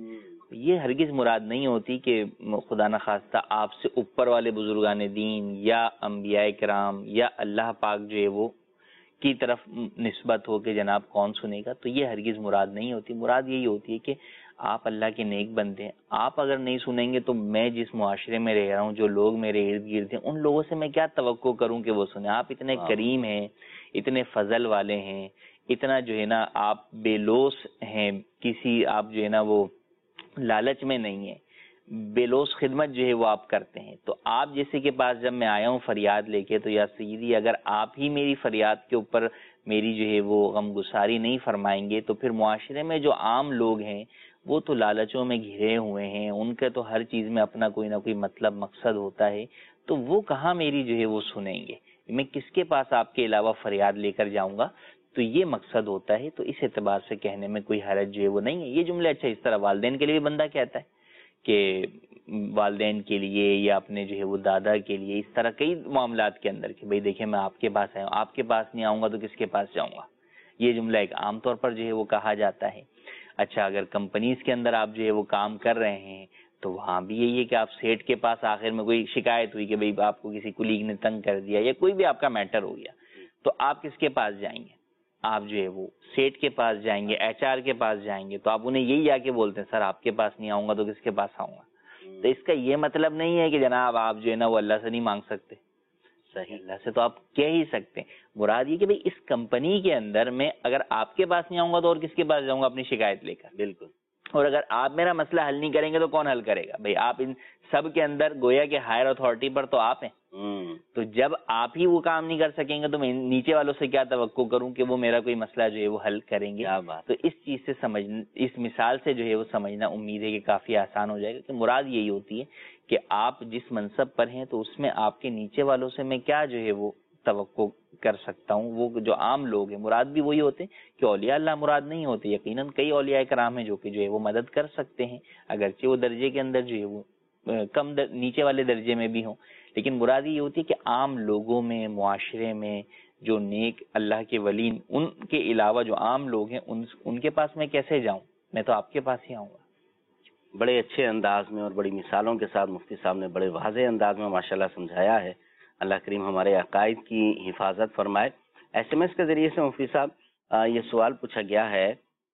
یہ ہرگز مراد نہیں ہوتی کہ خدا نخواستہ آپ سے اوپر والے بزرگان دین یا انبیاء کرام یا اللہ پاک جو ہے وہ کی طرف نسبت ہو کہ جناب کون سنے گا. تو یہ ہرگز مراد نہیں ہوتی. مراد یہی ہوتی ہے کہ آپ اللہ کے نیک بندے ہیں، آپ اگر نہیں سنیں گے تو میں جس معاشرے میں رہ رہا ہوں، جو لوگ میرے ارد گرد ہیں، ان لوگوں سے میں کیا توقع کروں کہ وہ سنیں؟ آپ اتنے کریم ہیں، اتنے فضل والے ہیں، اتنا جو ہے نا آپ بے لوث ہیں، کسی آپ جو ہے نا وہ لالچ میں نہیں ہیں، بے لوث خدمت جو ہے وہ آپ کرتے ہیں. تو آپ جیسے کے پاس جب میں آیا ہوں فریاد لے کے، تو یا سیدی اگر آپ ہی میری فریاد کے اوپر میری جو ہے وہ غم گساری نہیں فرمائیں گے تو پھر معاشرے میں جو عام لوگ ہیں وہ تو لالچوں میں گھرے ہوئے ہیں، ان کے تو ہر چیز میں اپنا کوئی نہ کوئی مطلب مقصد ہوتا ہے، تو وہ کہاں میری جو ہے وہ سنیں گے؟ میں کس کے پاس آپ کے علاوہ فریاد لے کر جاؤں گا؟ تو یہ مقصد ہوتا ہے. تو اس اعتبار سے کہنے میں کوئی حرج جو ہے وہ نہیں ہے. یہ جملے اچھا اس طرح والدین کے لیے بھی بندہ کہتا ہے کہ والدین کے لیے یا اپنے جو ہے وہ دادا کے لیے، اس طرح کئی معاملات کے اندر کہ بھئی دیکھیں میں آپ کے پاس آیا ہوں، آپ کے پاس نہیں آؤں گا تو کس کے پاس جاؤں گا. یہ جملہ ایک عام طور پر جو ہے وہ کہا جاتا ہے. اچھا، اگر کمپنیز کے اندر آپ جو ہے وہ کام کر رہے ہیں تو وہاں بھی یہی ہے کہ آپ سیٹ کے پاس آخر میں کوئی شکایت ہوئی کہ بھئی آپ کو کسی کولیگ نے تنگ کر دیا یا کوئی بھی آپ کا میٹر ہو گیا، تو آپ کس کے پاس جائیں گے؟ آپ جو ہے وہ سیٹ کے پاس جائیں گے، ایچ آر کے پاس جائیں گے. تو آپ انہیں یہی آ کے بولتے ہیں سر آپ کے پاس نہیں آؤں گا تو کس کے پاس آؤں گا. تو اس کا یہ مطلب نہیں ہے کہ جناب آپ جو ہے نا وہ اللہ سے نہیں مانگ سکتے. صحیح، اللہ سے تو آپ کہہ ہی سکتے ہیں. مراد یہ کہ بھئی اس کمپنی کے اندر میں اگر آپ کے پاس نہیں آؤں گا تو اور کس کے پاس جاؤں گا اپنی شکایت لے کر؟ بالکل. اور اگر آپ میرا مسئلہ حل نہیں کریں گے تو کون حل کرے گا؟ بھئی آپ ان سب کے اندر گویا کہ ہائر اتھارٹی پر تو آپ ہیں. تو جب آپ ہی وہ کام نہیں کر سکیں گے تو میں نیچے والوں سے کیا توقع کروں کہ وہ میرا کوئی مسئلہ جو ہے وہ حل کریں گے؟ تو اس چیز سے سمجھ اس مثال سے جو ہے وہ سمجھنا امید ہے کہ کافی آسان ہو جائے گا کہ مراد یہی ہوتی ہے کہ آپ جس منصب پر ہیں تو اس میں آپ کے نیچے والوں سے میں کیا جو ہے وہ توقع کر سکتا ہوں. وہ جو عام لوگ ہیں مراد بھی وہی ہوتے ہیں کہ اولیاء اللہ مراد نہیں ہوتے. یقیناً کئی اولیاء کرام ہیں جو کہ جو ہے وہ مدد کر سکتے ہیں، اگرچہ وہ درجے کے اندر جو ہے وہ کم در نیچے والے درجے میں بھی ہوں، لیکن مراد یہ ہوتی ہے کہ عام لوگوں میں، معاشرے میں جو نیک اللہ کے ولی، ان کے علاوہ جو عام لوگ ہیں ان ان کے پاس میں کیسے جاؤں؟ میں تو آپ کے پاس ہی آؤں گا. بڑے اچھے انداز میں اور بڑی مثالوں کے ساتھ مفتی صاحب نے بڑے واضح انداز میں ماشاءاللہ سمجھایا ہے. اللہ کریم ہمارے عقائد کی حفاظت فرمائے. ایس ایم ایس کے ذریعے سے مفتی صاحب یہ سوال پوچھا گیا ہے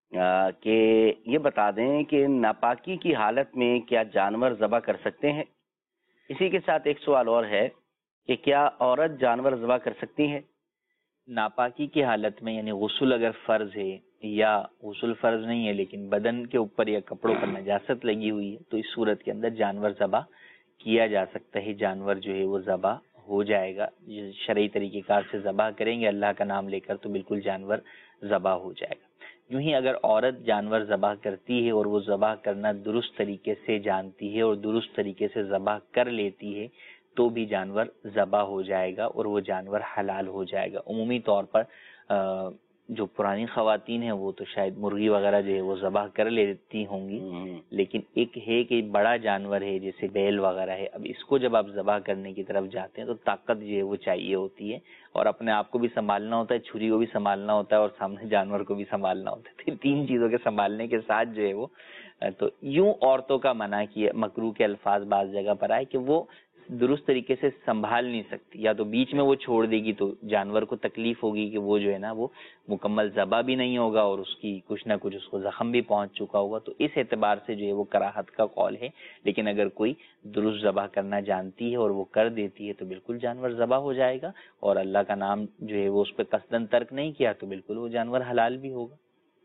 کہ یہ بتا دیں کہ ناپاکی کی حالت میں کیا جانور ذبح کر سکتے ہیں؟ اسی کے ساتھ ایک سوال اور ہے کہ کیا عورت جانور ذبح کر سکتی ہے؟ ناپاکی کی حالت میں یعنی غسل اگر فرض ہے یا غسل فرض نہیں ہے لیکن بدن کے اوپر یا کپڑوں پر نجاست لگی ہوئی ہے تو اس صورت کے اندر جانور ذبح کیا جا سکتا ہے. جانور جو ہے وہ ذبح ہو جائے گا. شرعی طریقہ کار سے ذبح کریں گے اللہ کا نام لے کر تو بالکل جانور ذبح ہو جائے گا. یوں ہی اگر عورت جانور ذبح کرتی ہے اور وہ ذبح کرنا درست طریقے سے جانتی ہے اور درست طریقے سے ذبح کر لیتی ہے تو بھی جانور ذبح ہو جائے گا اور وہ جانور حلال ہو جائے گا. عمومی طور پر جو پرانی خواتین ہیں وہ تو شاید مرغی وغیرہ جو ہے وہ ذبح کر لیتی ہوں گی، لیکن ایک ہے کہ بڑا جانور ہے جیسے بیل وغیرہ ہے، اب اس کو جب آپ ذبح کرنے کی طرف جاتے ہیں تو طاقت جو ہے وہ چاہیے ہوتی ہے، اور اپنے آپ کو بھی سنبھالنا ہوتا ہے، چھری کو بھی سنبھالنا ہوتا ہے، اور سامنے جانور کو بھی سنبھالنا ہوتا ہے، تین چیزوں کے سنبھالنے کے ساتھ جو ہے وہ تو یوں عورتوں کا منع کیا، مکروہ کے الفاظ بعض جگہ پر آئے کہ وہ درست طریقے سے سنبھال نہیں سکتی، یا تو بیچ میں وہ چھوڑ دے گی تو جانور کو تکلیف ہوگی کہ وہ جو ہے نا وہ مکمل ذبح بھی نہیں ہوگا اور اس کی کچھ نہ کچھ اس کو زخم بھی پہنچ چکا ہوگا، تو اس اعتبار سے جو ہے وہ کراہت کا قول ہے، لیکن اگر کوئی درست ذبح کرنا جانتی ہے اور وہ کر دیتی ہے تو بالکل جانور ذبح ہو جائے گا، اور اللہ کا نام جو ہے وہ اس پہ قصدن ترک نہیں کیا تو بالکل وہ جانور حلال بھی ہوگا۔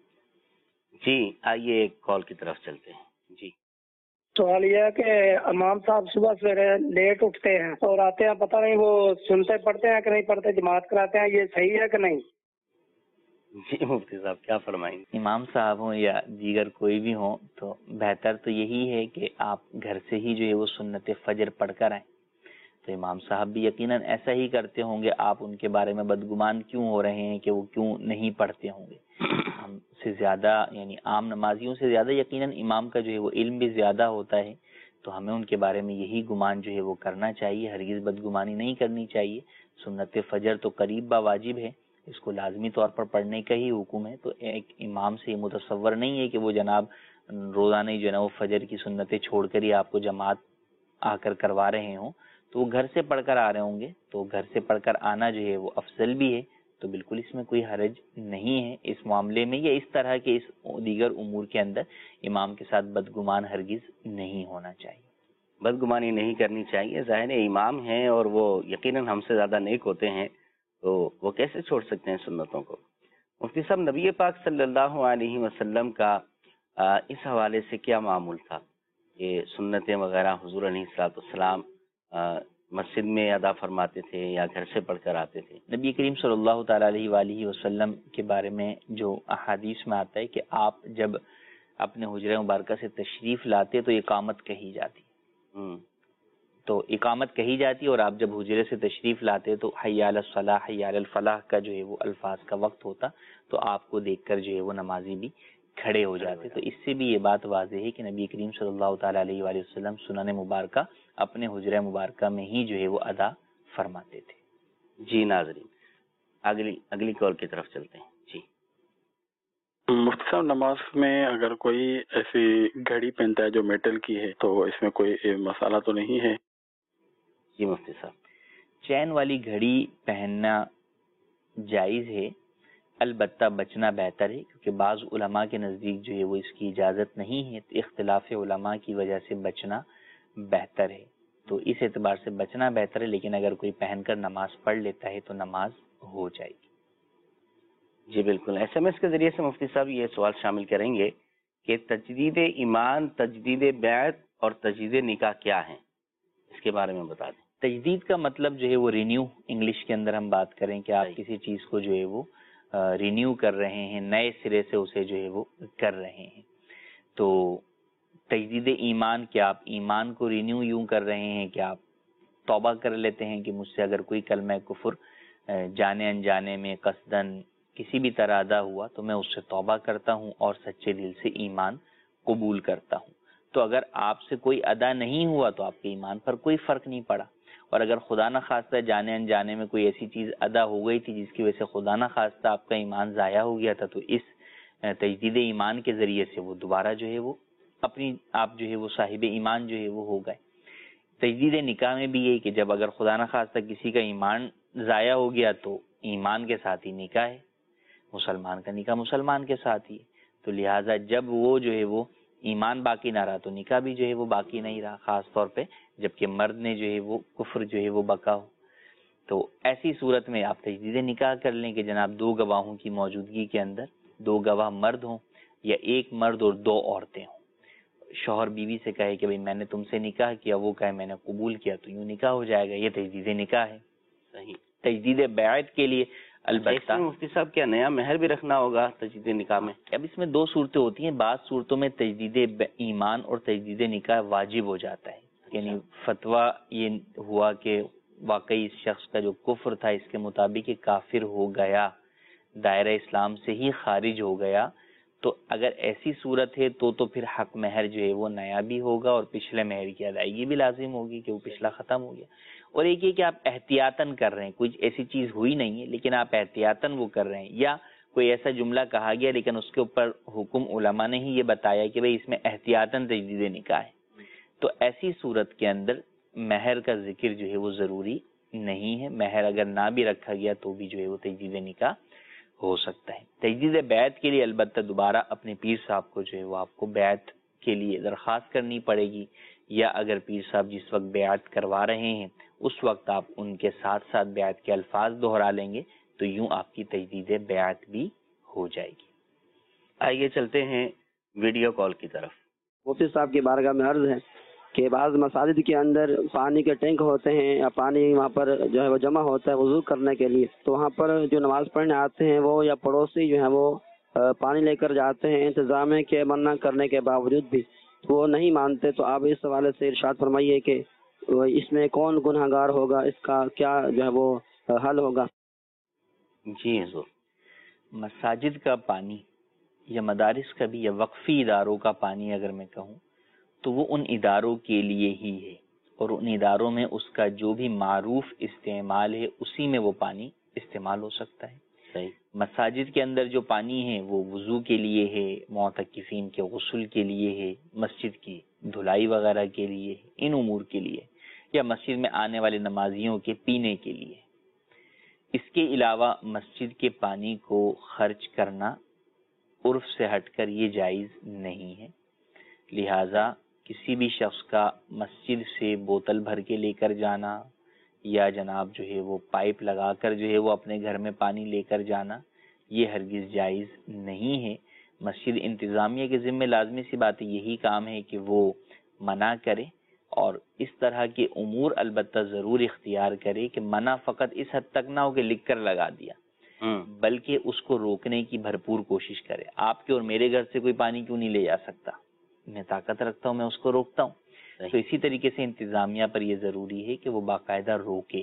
جی آئیے ایک کال کی طرف چلتے ہیں۔ جی سوال یہ ہے کہ امام صاحب صبح سویرے لیٹ اٹھتے ہیں اور آتے ہیں، پتہ نہیں وہ سنتے پڑھتے ہیں کہ نہیں پڑھتے، جماعت کراتے ہیں، یہ صحیح ہے کہ نہیں؟ جی مفتی صاحب کیا فرمائیں گے؟ امام صاحب ہوں یا دیگر کوئی بھی ہوں تو بہتر تو یہی ہے کہ آپ گھر سے ہی جو ہے وہ سنت فجر پڑھ کر آئیں، تو امام صاحب بھی یقیناً ایسا ہی کرتے ہوں گے، آپ ان کے بارے میں بدگمان کیوں ہو رہے ہیں کہ وہ کیوں نہیں پڑھتے ہوں گے؟ ہم سے زیادہ یعنی عام نمازیوں سے زیادہ یقیناً امام کا جو ہے وہ علم بھی زیادہ ہوتا ہے، تو ہمیں ان کے بارے میں یہی گمان جو ہے وہ کرنا چاہیے، ہرگز بدگمانی نہیں کرنی چاہیے۔ سنت فجر تو قریب با واجب ہے، اس کو لازمی طور پر پڑھنے کا ہی حکم ہے، تو ایک امام سے یہ متصور نہیں ہے کہ وہ جناب روزانہ ہی جو ہے نا وہ فجر کی سنتیں چھوڑ کر ہی آپ کو جماعت آ کر کروا رہے ہوں، تو وہ گھر سے پڑھ کر آ رہے ہوں گے، تو گھر سے پڑھ کر آنا جو ہے وہ افضل بھی ہے، تو بالکل اس میں کوئی حرج نہیں ہے اس معاملے میں، یا اس طرح کے اس دیگر امور کے اندر امام کے ساتھ بدگمان ہرگز نہیں ہونا چاہیے، بدگمانی نہیں کرنی چاہیے۔ ظاہر ہے امام ہیں اور وہ یقیناً ہم سے زیادہ نیک ہوتے ہیں، تو وہ کیسے چھوڑ سکتے ہیں سنتوں کو؟ مفتی صاحب نبی پاک صلی اللہ علیہ وسلم کا آ, اس حوالے سے کیا معمول تھا کہ سنتیں وغیرہ حضور علیہ الصلوۃ والسلام مسجد میں ادا فرماتے تھے یا گھر سے پڑھ کر آتے تھے؟ نبی کریم صلی اللہ تعالیٰ علیہ وآلہ وسلم کے بارے میں جو احادیث میں آتا ہے کہ آپ جب اپنے حجرہ مبارکہ سے تشریف لاتے تو اقامت کہی جاتی، تو اقامت کہی جاتی اور آپ جب حجرے سے تشریف لاتے تو حی علی الصلاح حی علی الفلاح کا جو ہے وہ الفاظ کا وقت ہوتا، تو آپ کو دیکھ کر جو ہے وہ نمازی بھی کھڑے ہو جاتے، تو اس سے بھی یہ بات واضح ہے کہ نبی کریم صلی اللہ تعالیٰ علیہ وآلہ وسلم سنن مبارکہ اپنے حجرہ مبارکہ میں ہی جو ہے وہ ادا فرماتے تھے۔ جی ناظرین اگلی اگلی کال کی طرف چلتے ہیں۔ جی مفتی صاحب نماز میں اگر کوئی ایسی گھڑی پہنتا ہے جو میٹل کی ہے تو اس میں کوئی مسئلہ تو نہیں ہے؟ جی مفتی صاحب چین والی گھڑی پہننا جائز ہے، البتہ بچنا بہتر ہے، کیونکہ بعض علماء کے نزدیک جو ہے وہ اس کی اجازت نہیں ہے، اختلاف علماء کی وجہ سے بچنا بہتر ہے، تو اس اعتبار سے بچنا بہتر ہے، لیکن اگر کوئی پہن کر نماز پڑھ لیتا ہے تو نماز ہو جائے گی۔ جی بالکل، ایس ایم ایس کے ذریعے سے مفتی صاحب یہ سوال شامل کریں گے کہ تجدید ایمان، تجدید بیعت اور تجدید نکاح کیا ہیں، اس کے بارے میں بتا دیں۔ تجدید کا مطلب جو ہے وہ رینیو، انگلش کے اندر ہم بات کریں کہ آپ کسی چیز کو جو ہے وہ رینیو کر رہے ہیں، نئے سرے سے اسے جو ہے وہ کر رہے ہیں، تو تجدید ایمان کیا آپ ایمان کو رینیو یوں کر رہے ہیں کہ آپ توبہ کر لیتے ہیں کہ مجھ سے اگر کوئی کلمہ کفر جانے انجانے میں قصدن کسی بھی طرح ادا ہوا تو میں اس سے توبہ کرتا ہوں اور سچے دل سے ایمان قبول کرتا ہوں، تو اگر آپ سے کوئی ادا نہیں ہوا تو آپ کے ایمان پر کوئی فرق نہیں پڑا، اور اگر خدا نہ خواستہ جانے انجانے میں کوئی ایسی چیز ادا ہو گئی تھی جس کی وجہ سے خدا نہ خواستہ آپ کا ایمان ضائع ہو گیا تھا، تو اس تجدید ایمان کے ذریعے سے وہ دوبارہ جو ہے وہ اپنی آپ جو ہے وہ صاحب ایمان جو ہے وہ ہو گئے۔ تجدید نکاح میں بھی یہ کہ جب اگر خدا نہ خواستہ کسی کا ایمان ضائع ہو گیا تو ایمان کے ساتھ ہی نکاح ہے، مسلمان کا نکاح مسلمان کے ساتھ ہی، تو لہٰذا جب وہ جو ہے وہ ایمان باقی نہ رہا تو نکاح بھی جو ہے وہ باقی نہیں رہا، خاص طور پہ جبکہ مرد نے جو ہے وہ کفر جو ہے وہ بکا ہو، تو ایسی صورت میں آپ تجدید نکاح کر لیں کہ جناب دو گواہوں کی موجودگی کے اندر دو گواہ مرد ہوں یا ایک مرد اور دو عورتیں ہوں، شوہر بیوی سے کہے کہ بھئی میں نے تم سے نکاح کیا، وہ کہے میں نے قبول کیا، تو یوں نکاح ہو جائے گا، یہ تجدید نکاح ہے۔ صحیح۔ تجدید بیعت کے لیے البتہ مفتی صاحب کیا نیا مہر بھی رکھنا ہوگا تجدید نکاح میں؟ اب اس میں دو صورتیں ہوتی ہیں، بعض صورتوں میں تجدید ایمان اور تجدید نکاح واجب ہو جاتا ہے، یعنی فتویٰ یہ ہوا کہ واقعی اس شخص کا جو کفر تھا اس کے مطابق کافر ہو گیا، دائرہ اسلام سے ہی خارج ہو گیا، تو اگر ایسی صورت ہے تو تو پھر حق مہر جو ہے وہ نیا بھی ہوگا اور پچھلے مہر کی ادائیگی بھی لازم ہوگی کہ وہ پچھلا ختم ہو گیا۔ اور ایک یہ کہ آپ احتیاطاً کر رہے ہیں، کچھ ایسی چیز ہوئی نہیں ہے لیکن آپ احتیاطاً وہ کر رہے ہیں، یا کوئی ایسا جملہ کہا گیا لیکن اس کے اوپر حکم علماء نے ہی یہ بتایا کہ بھئی اس میں احتیاطاً تجدید نکاح ہے، تو ایسی صورت کے اندر مہر کا ذکر جو ہے وہ ضروری نہیں ہے۔ مہر اگر نہ بھی رکھا گیا تو بھی جو ہے وہ تجدید نکاح ہو سکتا ہے۔ تجدید بیعت کے لیے البتہ دوبارہ اپنے پیر صاحب کو جو ہے وہ آپ کو بیعت کے لیے درخواست کرنی پڑے گی، یا اگر پیر صاحب جس وقت بیعت کروا رہے ہیں اس وقت آپ ان کے ساتھ ساتھ بیعت کے الفاظ دہرا لیں گے تو یوں آپ کی تجدید بیعت بھی ہو جائے گی۔ آئیے چلتے ہیں ویڈیو کال کی طرف۔ مفتی صاحب کی بارگاہ میں عرض ہے کہ بعض مساجد کے اندر پانی کے ٹینک ہوتے ہیں یا پانی وہاں پر جو ہے وہ جمع ہوتا ہے وضو کرنے کے لیے، تو وہاں پر جو نماز پڑھنے آتے ہیں وہ یا پڑوسی جو ہیں وہ پانی لے کر جاتے ہیں، انتظام کے منع کرنے کے باوجود بھی وہ نہیں مانتے، تو آپ اس حوالے سے ارشاد فرمائیے کہ اس میں کون گناہ گار ہوگا، اس کا کیا جو ہے وہ حل ہوگا؟ جی حضور، مساجد کا پانی یا مدارس کا بھی یا وقفی اداروں کا پانی اگر میں کہوں تو وہ ان اداروں کے لیے ہی ہے، اور ان اداروں میں اس کا جو بھی معروف استعمال ہے اسی میں وہ پانی استعمال ہو سکتا ہے۔ صحیح۔ مساجد کے اندر جو پانی ہے وہ وضو کے لیے ہے، معتکفین کے غسل کے لیے ہے، مسجد کی دھلائی وغیرہ کے لیے ہے، ان امور کے لیے، یا مسجد میں آنے والے نمازیوں کے پینے کے لیے۔ اس کے علاوہ مسجد کے پانی کو خرچ کرنا عرف سے ہٹ کر یہ جائز نہیں ہے، لہذا کسی بھی شخص کا مسجد سے بوتل بھر کے لے کر جانا یا جناب جو ہے وہ پائپ لگا کر جو ہے وہ اپنے گھر میں پانی لے کر جانا یہ ہرگز جائز نہیں ہے۔ مسجد انتظامیہ کے ذمہ لازمی سی بات ہے، یہی کام ہے کہ وہ منع کرے، اور اس طرح کے امور البتہ ضرور اختیار کرے کہ منع فقط اس حد تک نہ ہو کہ لکھ کر لگا دیا، بلکہ اس کو روکنے کی بھرپور کوشش کرے۔ آپ کے اور میرے گھر سے کوئی پانی کیوں نہیں لے جا سکتا؟ میں طاقت رکھتا ہوں، میں اس کو روکتا ہوں۔ تو اسی طریقے سے انتظامیہ پر یہ ضروری ہے کہ وہ باقاعدہ روکے۔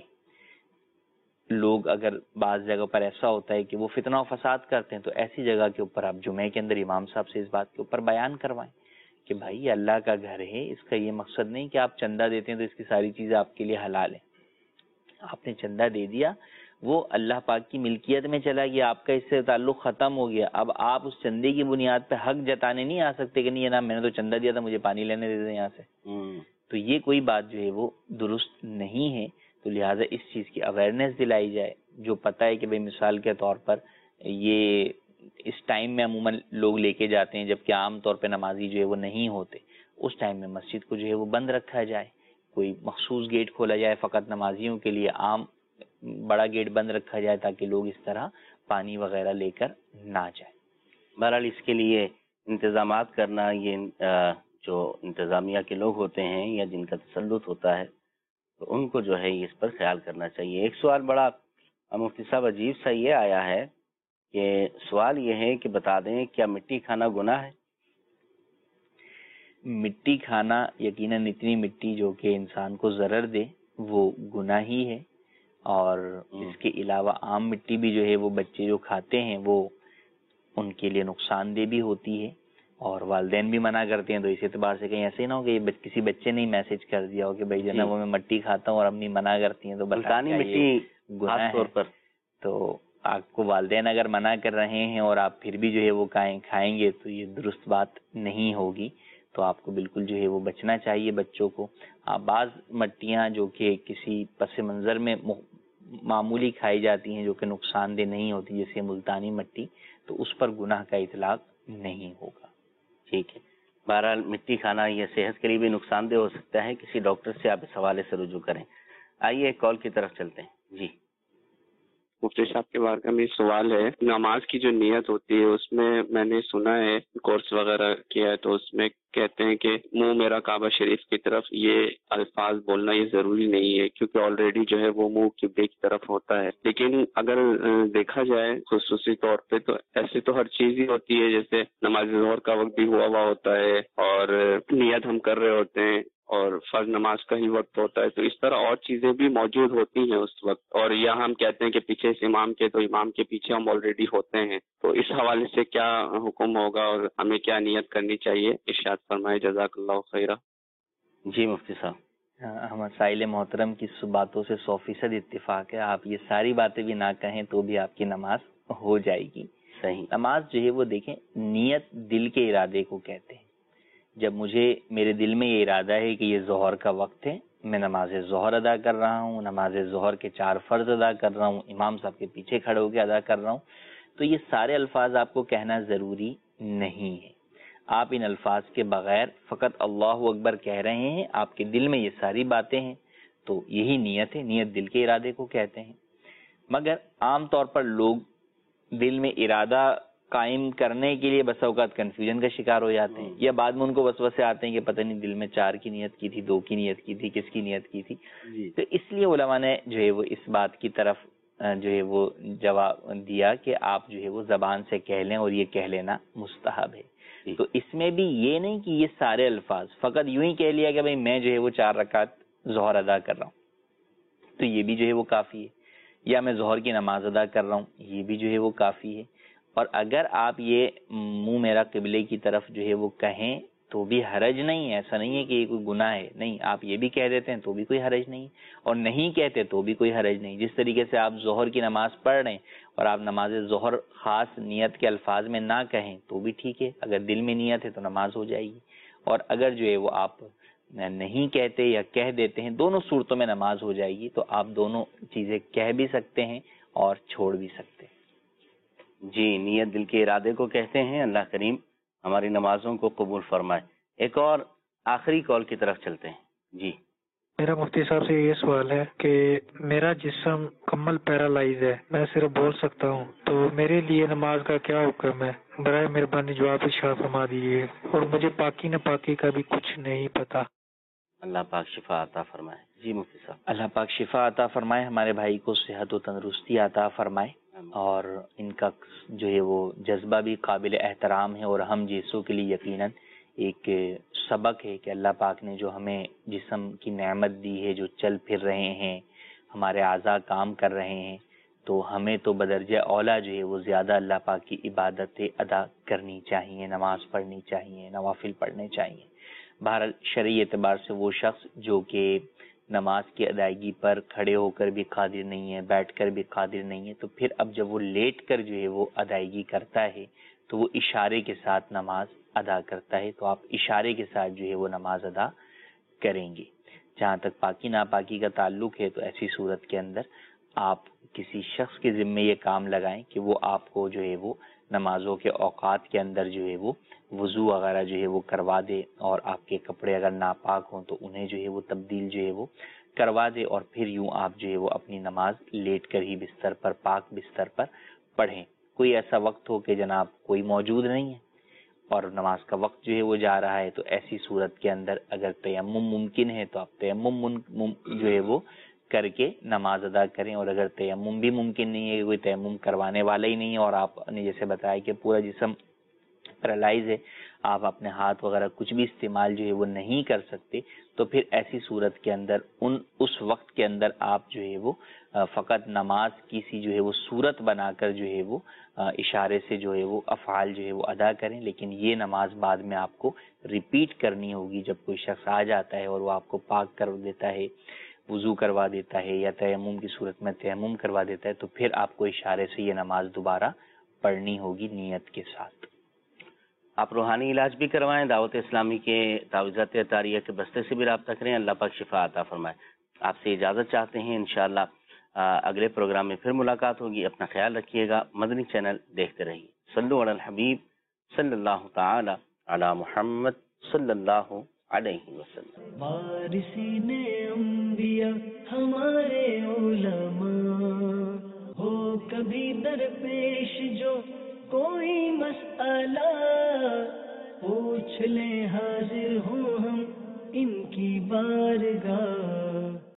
لوگ اگر بعض جگہ پر ایسا ہوتا ہے کہ وہ فتنہ و فساد کرتے ہیں، تو ایسی جگہ کے اوپر آپ جمعے کے اندر امام صاحب سے اس بات کے اوپر بیان کروائیں کہ بھائی یہ اللہ کا گھر ہے، اس کا یہ مقصد نہیں کہ آپ چندہ دیتے ہیں تو اس کی ساری چیزیں آپ کے لیے حلال ہیں۔ آپ نے چندہ دے دیا، وہ اللہ پاک کی ملکیت میں چلا گیا، آپ کا اس سے تعلق ختم ہو گیا۔ اب آپ اس چندے کی بنیاد پہ حق جتانے نہیں آ سکتے کہ نہیں جناب میں نے تو چندہ دیا تھا، مجھے پانی لینے دے دیں یہاں سے، تو یہ کوئی بات جو ہے وہ درست نہیں ہے۔ تو لہٰذا اس چیز کی اویئرنیس دلائی جائے۔ جو پتہ ہے کہ بھئی مثال کے طور پر یہ اس ٹائم میں عموماً لوگ لے کے جاتے ہیں جبکہ عام طور پہ نمازی جو ہے وہ نہیں ہوتے، اس ٹائم میں مسجد کو جو ہے وہ بند رکھا جائے، کوئی مخصوص گیٹ کھولا جائے فقط نمازیوں کے لیے، عام بڑا گیٹ بند رکھا جائے تاکہ لوگ اس طرح پانی وغیرہ لے کر نہ جائیں۔ بہرحال اس کے لیے انتظامات کرنا، یہ جو انتظامیہ کے لوگ ہوتے ہیں یا جن کا تسلط ہوتا ہے تو ان کو جو ہے اس پر خیال کرنا چاہیے۔ ایک سوال بڑا مفتی صاحب عجیب سا یہ آیا ہے کہ سوال یہ ہے کہ بتا دیں کیا مٹی کھانا گناہ ہے؟ مٹی کھانا یقیناً اتنی مٹی جو کہ انسان کو ضرر دے وہ گناہ ہی ہے، اور اس کے علاوہ عام مٹی بھی جو ہے وہ بچے جو کھاتے ہیں وہ ان کے لیے نقصان دہ بھی ہوتی ہے، اور والدین بھی منع کرتے ہیں۔ تو اس اعتبار سے کہیں ایسے ہی نہ ہو کہ کسی بچے نے میسج کر دیا ہو کہ بھائی جناب وہ میں مٹی کھاتا ہوں اور امی منع کرتی ہیں تو ملتانی مٹی گناہ طور پر، تو آپ کو والدین اگر منع کر رہے ہیں اور آپ پھر بھی جو ہے وہ کھائیں کھائیں گے تو یہ درست بات نہیں ہوگی۔ تو آپ کو بالکل جو ہے وہ بچنا چاہیے بچوں کو۔ بعض مٹیاں جو کہ کسی پس منظر میں معمولی کھائی جاتی ہیں جو کہ نقصان دہ نہیں ہوتی، جیسے ملتانی مٹی، تو اس پر گناہ کا اطلاق نہیں ہوگا۔ ٹھیک ہے، بہرحال مٹی کھانا یہ صحت کے لیے بھی نقصان دہ ہو سکتا ہے، کسی ڈاکٹر سے آپ اس حوالے سے رجوع کریں۔ آئیے ایک کال کی طرف چلتے ہیں۔ جی مفتی صاحب کے بارے میں سوال ہے، نماز کی جو نیت ہوتی ہے اس میں میں نے سنا ہے، کورس وغیرہ کیا ہے، تو اس میں کہتے ہیں کہ منہ میرا کعبہ شریف کی طرف، یہ الفاظ بولنا یہ ضروری نہیں ہے کیونکہ آلریڈی جو ہے وہ منہ قبلے کی طرف ہوتا ہے۔ لیکن اگر دیکھا جائے خصوصی طور پہ تو ایسے تو ہر چیز ہی ہوتی ہے، جیسے نماز ظہر کا وقت بھی ہوا ہوا ہوتا ہے اور نیت ہم کر رہے ہوتے ہیں، اور فرض نماز کا ہی وقت ہوتا ہے، تو اس طرح اور چیزیں بھی موجود ہوتی ہیں اس وقت، اور یا ہم کہتے ہیں کہ پیچھے سے امام کے، تو امام کے پیچھے ہم آلریڈی ہوتے ہیں، تو اس حوالے سے کیا حکم ہوگا اور ہمیں کیا نیت کرنی چاہیے؟ ارشاد فرمائے، جزاک اللہ خیرہ۔ جی مفتی صاحب۔ ہم سائل محترم کی باتوں سے سو فیصد اتفاق ہے، آپ یہ ساری باتیں بھی نہ کہیں تو بھی آپ کی نماز ہو جائے گی۔ صحیح۔ نماز جو ہے وہ دیکھیں، نیت دل کے ارادے کو کہتے ہیں۔ جب مجھے میرے دل میں یہ ارادہ ہے کہ یہ ظہر کا وقت ہے، میں نماز ظہر ادا کر رہا ہوں، نماز ظہر کے چار فرض ادا کر رہا ہوں، امام صاحب کے پیچھے کھڑے ہو کے ادا کر رہا ہوں، تو یہ سارے الفاظ آپ کو کہنا ضروری نہیں ہے۔ آپ ان الفاظ کے بغیر فقط اللہ اکبر کہہ رہے ہیں، آپ کے دل میں یہ ساری باتیں ہیں، تو یہی نیت ہے۔ نیت دل کے ارادے کو کہتے ہیں۔ مگر عام طور پر لوگ دل میں ارادہ قائم کرنے کے لیے بس اوقات کنفیوژن کا شکار ہو جاتے ہیں، یا بعد میں ان کو وسوسے آتے ہیں کہ پتہ نہیں دل میں چار کی نیت کی تھی، دو کی نیت کی تھی، کس کی نیت کی تھی۔ تو اس لیے علماء نے جو ہے وہ اس بات کی طرف جو ہے وہ جواب دیا کہ آپ جو ہے وہ زبان سے کہہ لیں، اور یہ کہہ لینا مستحب ہے۔ تو اس میں بھی یہ نہیں کہ یہ سارے الفاظ فقط یوں ہی کہہ لیا کہ بھئی میں جو ہے وہ چار رکعت ظہر ادا کر رہا ہوں، تو یہ بھی جو ہے وہ کافی ہے، یا میں ظہر کی نماز ادا کر رہا ہوں، یہ بھی جو ہے وہ کافی ہے۔ اور اگر آپ یہ منہ میرا قبلے کی طرف جو ہے وہ کہیں تو بھی حرج نہیں ہے، ایسا نہیں ہے کہ یہ کوئی گناہ ہے، نہیں، آپ یہ بھی کہہ دیتے ہیں تو بھی کوئی حرج نہیں، اور نہیں کہتے تو بھی کوئی حرج نہیں۔ جس طریقے سے آپ ظہر کی نماز پڑھ رہے ہیں اور آپ نماز ظہر خاص نیت کے الفاظ میں نہ کہیں تو بھی ٹھیک ہے، اگر دل میں نیت ہے تو نماز ہو جائے گی، اور اگر جو ہے وہ آپ نہیں کہتے یا کہہ دیتے ہیں، دونوں صورتوں میں نماز ہو جائے گی، تو آپ دونوں چیزیں کہہ بھی سکتے ہیں اور چھوڑ بھی سکتے ہیں۔ جی، نیت دل کے ارادے کو کہتے ہیں۔ اللہ کریم ہماری نمازوں کو قبول فرمائے۔ ایک اور آخری کال کی طرف چلتے ہیں۔ جی، میرا مفتی صاحب سے یہ سوال ہے کہ میرا جسم مکمل پیرالائز ہے، میں صرف بول سکتا ہوں، تو میرے لیے نماز کا کیا حکم ہے؟ برائے مہربانی جواب ارشاد فرما دیجیے، اور مجھے پاکی نہ پاکی کا بھی کچھ نہیں پتا۔ اللہ پاک شفا عطا فرمائے۔ جی مفتی صاحب۔ اللہ پاک شفا عطا فرمائے، ہمارے بھائی کو صحت و تندرستی عطا فرمائے، اور ان کا جو ہے وہ جذبہ بھی قابل احترام ہے، اور ہم جیسوں کے لیے یقیناً ایک سبق ہے کہ اللہ پاک نے جو ہمیں جسم کی نعمت دی ہے، جو چل پھر رہے ہیں، ہمارے اعضاء کام کر رہے ہیں، تو ہمیں تو بدرجہ اولا جو ہے وہ زیادہ اللہ پاک کی عبادتیں ادا کرنی چاہیے، نماز پڑھنی چاہیے، نوافل پڑھنے چاہیے۔ بہرحال شرعی اعتبار سے وہ شخص جو کہ نماز کی ادائیگی پر کھڑے ہو کر بھی قادر نہیں ہے، بیٹھ کر بھی قادر نہیں ہے، تو پھر اب جب وہ لیٹ کر جو ہے وہ ادائیگی کرتا ہے تو وہ اشارے کے ساتھ نماز ادا کرتا ہے، تو آپ اشارے کے ساتھ جو ہے وہ نماز ادا کریں گے۔ جہاں تک پاکی ناپاکی کا تعلق ہے، تو ایسی صورت کے اندر آپ کسی شخص کے ذمے یہ کام لگائیں کہ وہ آپ کو جو ہے وہ نمازوں کے اوقات کے اندر جو ہے وہ وضو وغیرہ جو ہے وہ کروا دے، اور آپ کے کپڑے اگر ناپاک ہوں تو انہیں جو ہے وہ تبدیل جو ہے وہ کروا دے، اور پھر یوں آپ جو ہے وہ اپنی نماز لیٹ کر ہی بستر پر، پاک بستر پر پڑھیں۔ کوئی ایسا وقت ہو کہ جناب کوئی موجود نہیں ہے اور نماز کا وقت جو ہے وہ جا رہا ہے، تو ایسی صورت کے اندر اگر تیمم ممکن ہے تو آپ تیمم جو ہے وہ کر کے نماز ادا کریں، اور اگر تیمم بھی ممکن نہیں ہے، کوئی تیمم کروانے والا ہی نہیں ہے، اور آپ نے جیسے بتایا کہ پورا جسم پیرالائز ہے، آپ اپنے ہاتھ وغیرہ کچھ بھی استعمال جو ہے وہ نہیں کر سکتے، تو پھر ایسی صورت کے اندر ان اس وقت کے اندر آپ جو ہے وہ فقط نماز کی سی جو ہے وہ صورت بنا کر جو ہے وہ اشارے سے جو ہے وہ افعال جو ہے وہ ادا کریں، لیکن یہ نماز بعد میں آپ کو ریپیٹ کرنی ہوگی۔ جب کوئی شخص آ جاتا ہے اور وہ آپ کو پاک کر دیتا ہے، وضو کروا دیتا ہے، یا تیمم کی صورت میں تیمم کروا دیتا ہے، تو پھر آپ کو اشارے سے یہ نماز دوبارہ پڑھنی ہوگی نیت کے ساتھ۔ آپ روحانی علاج بھی کروائیں، دعوت اسلامی کے تعویذات عطاریہ کے بستے سے بھی رابطہ کریں، اللہ پاک شفا عطا فرمائے۔ آپ سے اجازت چاہتے ہیں، انشاءاللہ اگلے پروگرام میں پھر ملاقات ہوگی۔ اپنا خیال رکھیے گا، مدنی چینل دیکھتے رہیے۔ صلو علی الحبیب صلی اللہ تعالی علی محمد صلی اللہ علیہ وسلم۔ وارثین انبیاء ہمارے علماء، ہو کبھی درپیش جو کوئی مسئلہ، پوچھ لیں حاضر ہوں ہم ان کی بارگاہ۔